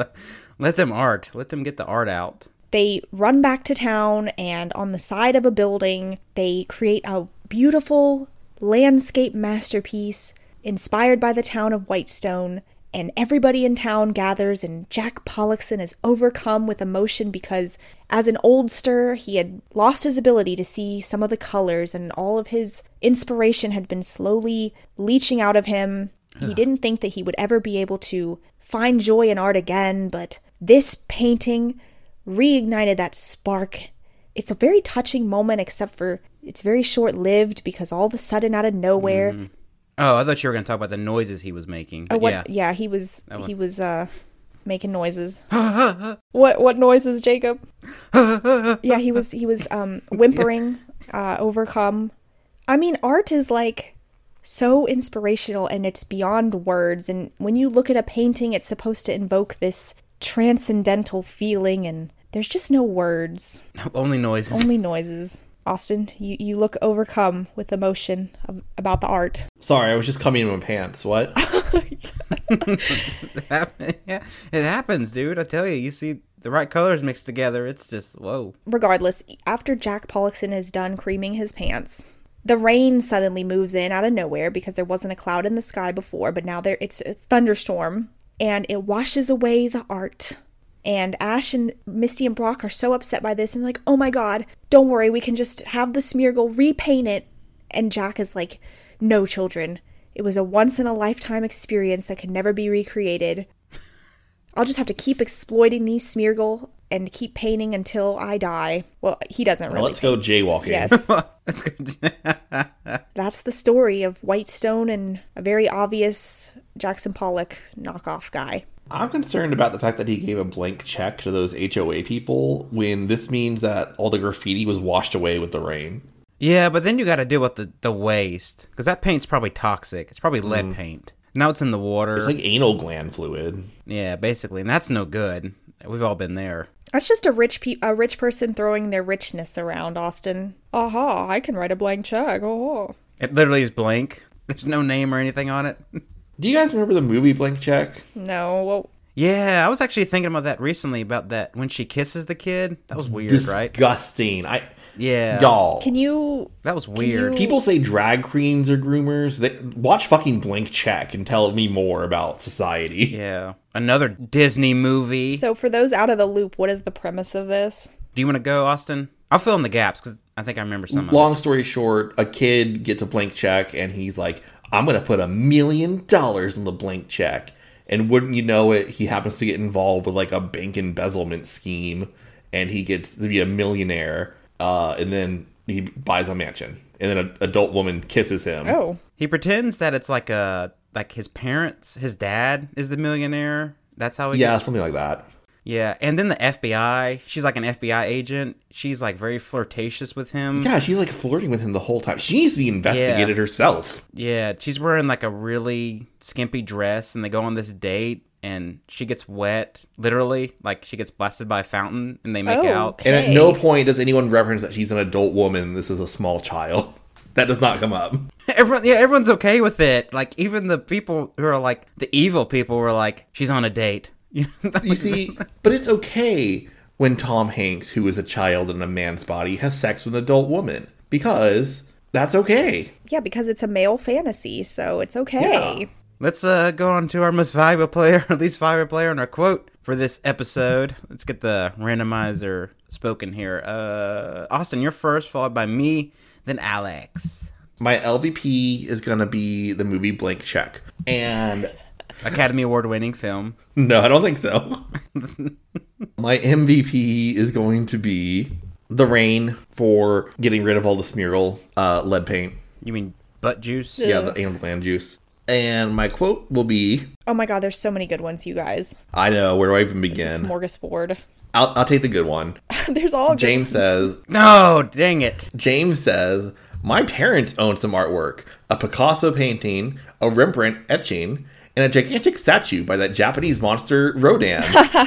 Let them art. Let them get the art out. They run back to town, and on the side of a building, they create a beautiful landscape masterpiece inspired by the town of Whitestone. And everybody in town gathers, and Jack Pollockson is overcome with emotion because as an oldster, he had lost his ability to see some of the colors, and all of his inspiration had been slowly leaching out of him. He didn't think that he would ever be able to find joy in art again, but this painting reignited that spark. It's a very touching moment, except for it's very short-lived because all of a sudden, out of nowhere... Mm-hmm. Oh, I thought you were going to talk about the noises he was making. Oh, what, yeah. yeah, he was he was uh, making noises. what what noises, Jacob? yeah, he was he was um, whimpering, uh, overcome. I mean, art is like so inspirational, and it's beyond words. And when you look at a painting, it's supposed to invoke this transcendental feeling, and there's just no words. Only noises. Only noises. Austin, you, you look overcome with emotion of, about the art. Sorry, I was just coming in my pants. What? it, happen- yeah, it happens, dude. I tell you, you see the right colors mixed together. It's just, whoa. Regardless, after Jack Pollockson is done creaming his pants, the rain suddenly moves in out of nowhere because there wasn't a cloud in the sky before, but now there it's it's thunderstorm, and it washes away the art. And Ash and Misty and Brock are so upset by this and like, oh my god, don't worry, we can just have the Smeargle repaint it. And Jack is like, no, children, it was a once-in-a-lifetime experience that can never be recreated. I'll just have to keep exploiting these Smeargle and keep painting until I die. Well, he doesn't really. Well, let's paint. go jaywalking. Yes. Let's go. That's the story of Whitestone and a very obvious Jackson Pollock knockoff guy. I'm concerned about the fact that he gave a blank check to those H O A people when this means that all the graffiti was washed away with the rain. Yeah, but then you got to deal with the, the waste, because that paint's probably toxic. It's probably lead Mm. paint. Now it's in the water. It's like anal gland fluid. Yeah, basically, and that's no good. We've all been there. That's just a rich pe- a rich person throwing their richness around, Austin. Aha, I can write a blank check. Oh. It literally is blank. There's no name or anything on it. Do you guys remember the movie Blank Check? No, well, Yeah, I was actually thinking about that recently, about that when she kisses the kid. That was weird, right? Disgusting. I Yeah. Y'all. can you... That was weird. you- People say drag queens are groomers. They, watch fucking Blank Check and tell me more about society. Yeah. Another Disney movie. So for those out of the loop, what is the premise of this? Do you want to go, Austin? I'll fill in the gaps, because I think I remember some of Long story short, a kid gets a blank check and he's like, I'm going to put a million dollars in the blank check. And wouldn't you know it, he happens to get involved with like a bank embezzlement scheme and he gets to be a millionaire. Uh, and then he buys a mansion. And then an adult woman kisses him. Oh. it. He pretends that it's like a like his parents, his dad is the millionaire. That's how he Yeah, gets. something like that. Yeah, and then the F B I, she's like an F B I agent. She's like very flirtatious with him. Yeah, she's like flirting with him the whole time. She needs to be investigated Yeah. herself. Yeah, she's wearing like a really skimpy dress, and they go on this date, and she gets wet, literally. Like, she gets blasted by a fountain, and they make Oh, out. okay. And at no point does anyone reference that she's an adult woman. This is a small child. That does not come up. Everyone, yeah, everyone's okay with it. Like, even the people who are like, the evil people were like, she's on a date. You see, but it's okay. when Tom Hanks, who is a child in a man's body, has sex with an adult woman. Because that's okay. Yeah, because it's a male fantasy, so it's okay. Yeah. Let's uh, go on to our most valuable player, or least valuable player, and our quote for this episode. Let's get the randomizer spoken here. Uh, Austin, you're first, followed by me, then Alex. My L V P is going to be the movie Blank Check. And Academy Award winning film. no, I don't think so. My M V P is going to be The Rain for getting rid of all the Smeargle uh, lead paint. You mean butt juice? Yeah, the anal gland juice. And my quote will be, Oh my god, there's so many good ones, you guys. I know, where do I even It's a begin? smorgasbord. I'll, I'll take the good one. There's all good James ones. says, No, dang it. James says, my parents own some artwork, a Picasso painting, a Rembrandt etching, and a gigantic statue by that Japanese monster Rodan.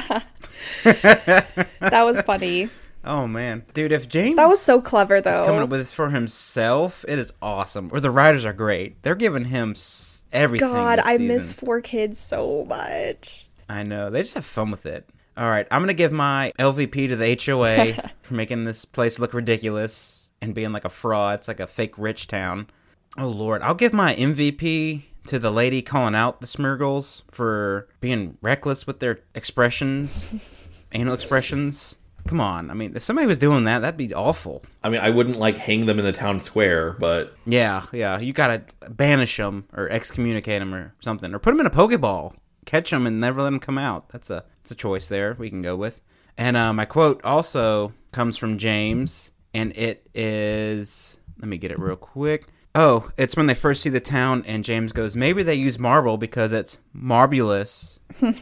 That was funny. Oh, man. Dude, if James That was so clever, is coming though. up with this for himself, it is awesome. Or the writers are great. They're giving him s- everything. God, this I season. miss Four Kids so much. I know. They just have fun with it. All right, I'm going to give my L V P to the H O A for making this place look ridiculous and being like a fraud. It's like a fake rich town. Oh, Lord. I'll give my M V P to the lady calling out the Smeargles for being reckless with their expressions, anal expressions. Come on. I mean, if somebody was doing that, that'd be awful. I mean, I wouldn't like hang them in the town square, but Yeah, yeah. You got to banish them or excommunicate them or something. Or put them in a Pokeball. Catch them and never let them come out. That's a, that's a choice there we can go with. And uh, my quote also comes from James, and it is... Let me get it real quick. Oh, it's when they first see the town, and James goes, maybe they use marble because it's marbulous.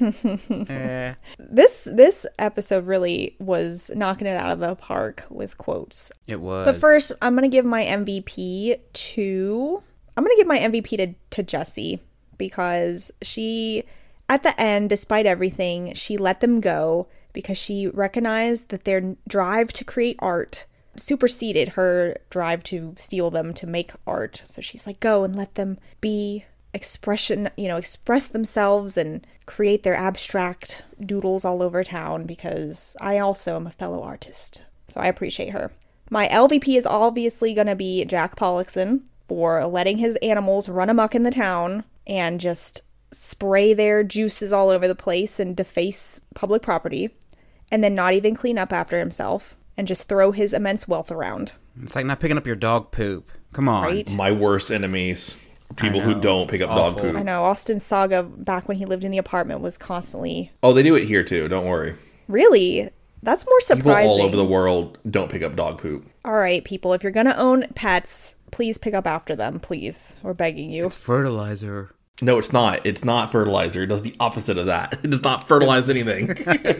eh. This this episode really was knocking it out of the park with quotes. It was. But first, I'm gonna give my M V P to I'm gonna give my M V P to to Jessie, because she, at the end, despite everything, she let them go because she recognized that their drive to create art superseded her drive to steal them to make art. So she's like, go and let them be expression, you know, express themselves and create their abstract doodles all over town, because I also am a fellow artist. So I appreciate her. My L V P is obviously going to be Jack Pollockson for letting his animals run amok in the town and just spray their juices all over the place and deface public property, and then not even clean up after himself and just throw his immense wealth around. It's like not picking up your dog poop. Come on. Right? my worst enemies, people I who know, don't pick it's up dog awful. poop. I know, Austin's saga back when he lived in the apartment was constantly... Oh, they do it here too, don't worry. Really? That's more People surprising. all over the world don't pick up dog poop. All right, people, if you're going to own pets, please pick up after them, please. We're begging you. It's fertilizer. No, it's not. It's not fertilizer. It does the opposite of that. It does not fertilize anything.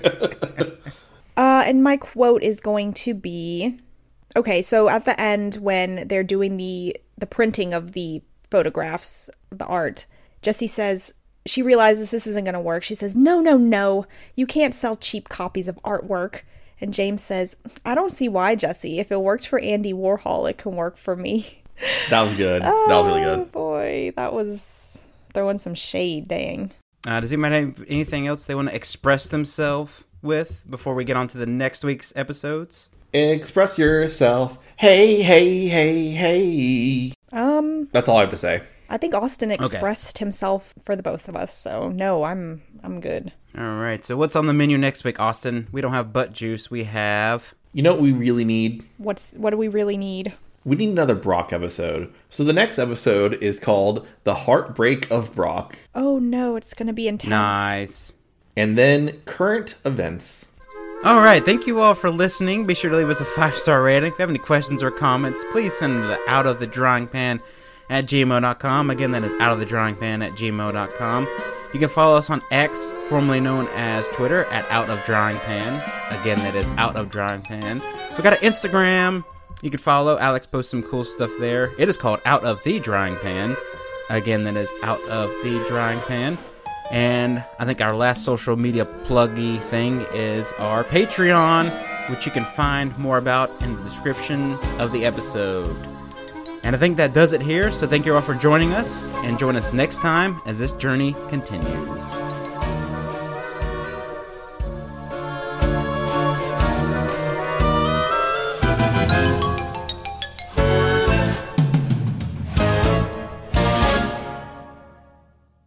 Uh, and my quote is going to be... Okay, so at the end, when they're doing the, the printing of the photographs, the art, Jessie says... She realizes this isn't going to work. She says, no, no, no. You can't sell cheap copies of artwork. And James says, I don't see why, Jessie. If it worked for Andy Warhol, it can work for me. That was good. That was really Oh, good. boy. That was throwing some shade, dang. Uh, does anybody have anything else they want to express themselves with before we get on to the next week's episodes? Express yourself. Hey, hey, hey, hey. Um, That's all I have to say. I think Austin expressed himself for the both of us, so no, I'm I'm good. All right. So what's on the menu next week, Austin? We don't have butt juice. We have... You know what we really need? What's what do we really need? We need another Brock episode. So the next episode is called The Heartbreak of Brock. Oh no, it's gonna be intense. Nice. And then current events. All right. Thank you all for listening. Be sure to leave us a five-star rating. If you have any questions or comments, please send them to Out of the Drawing Pan at gmail dot com. Again, that is Out of the Drawing Pan at gmail dot com. You can follow us on X, formerly known as Twitter, at Out of Drawing Pan. Again, that is Out of Drawing Pan. We got an Instagram. You can follow. Alex posts some cool stuff there. It is called Out of the Drawing Pan. Again, that is Out of the Drawing Pan. And I think our last social media pluggy thing is our Patreon, which you can find more about in the description of the episode. And I think that does it here, so thank you all for joining us, and join us next time as this journey continues.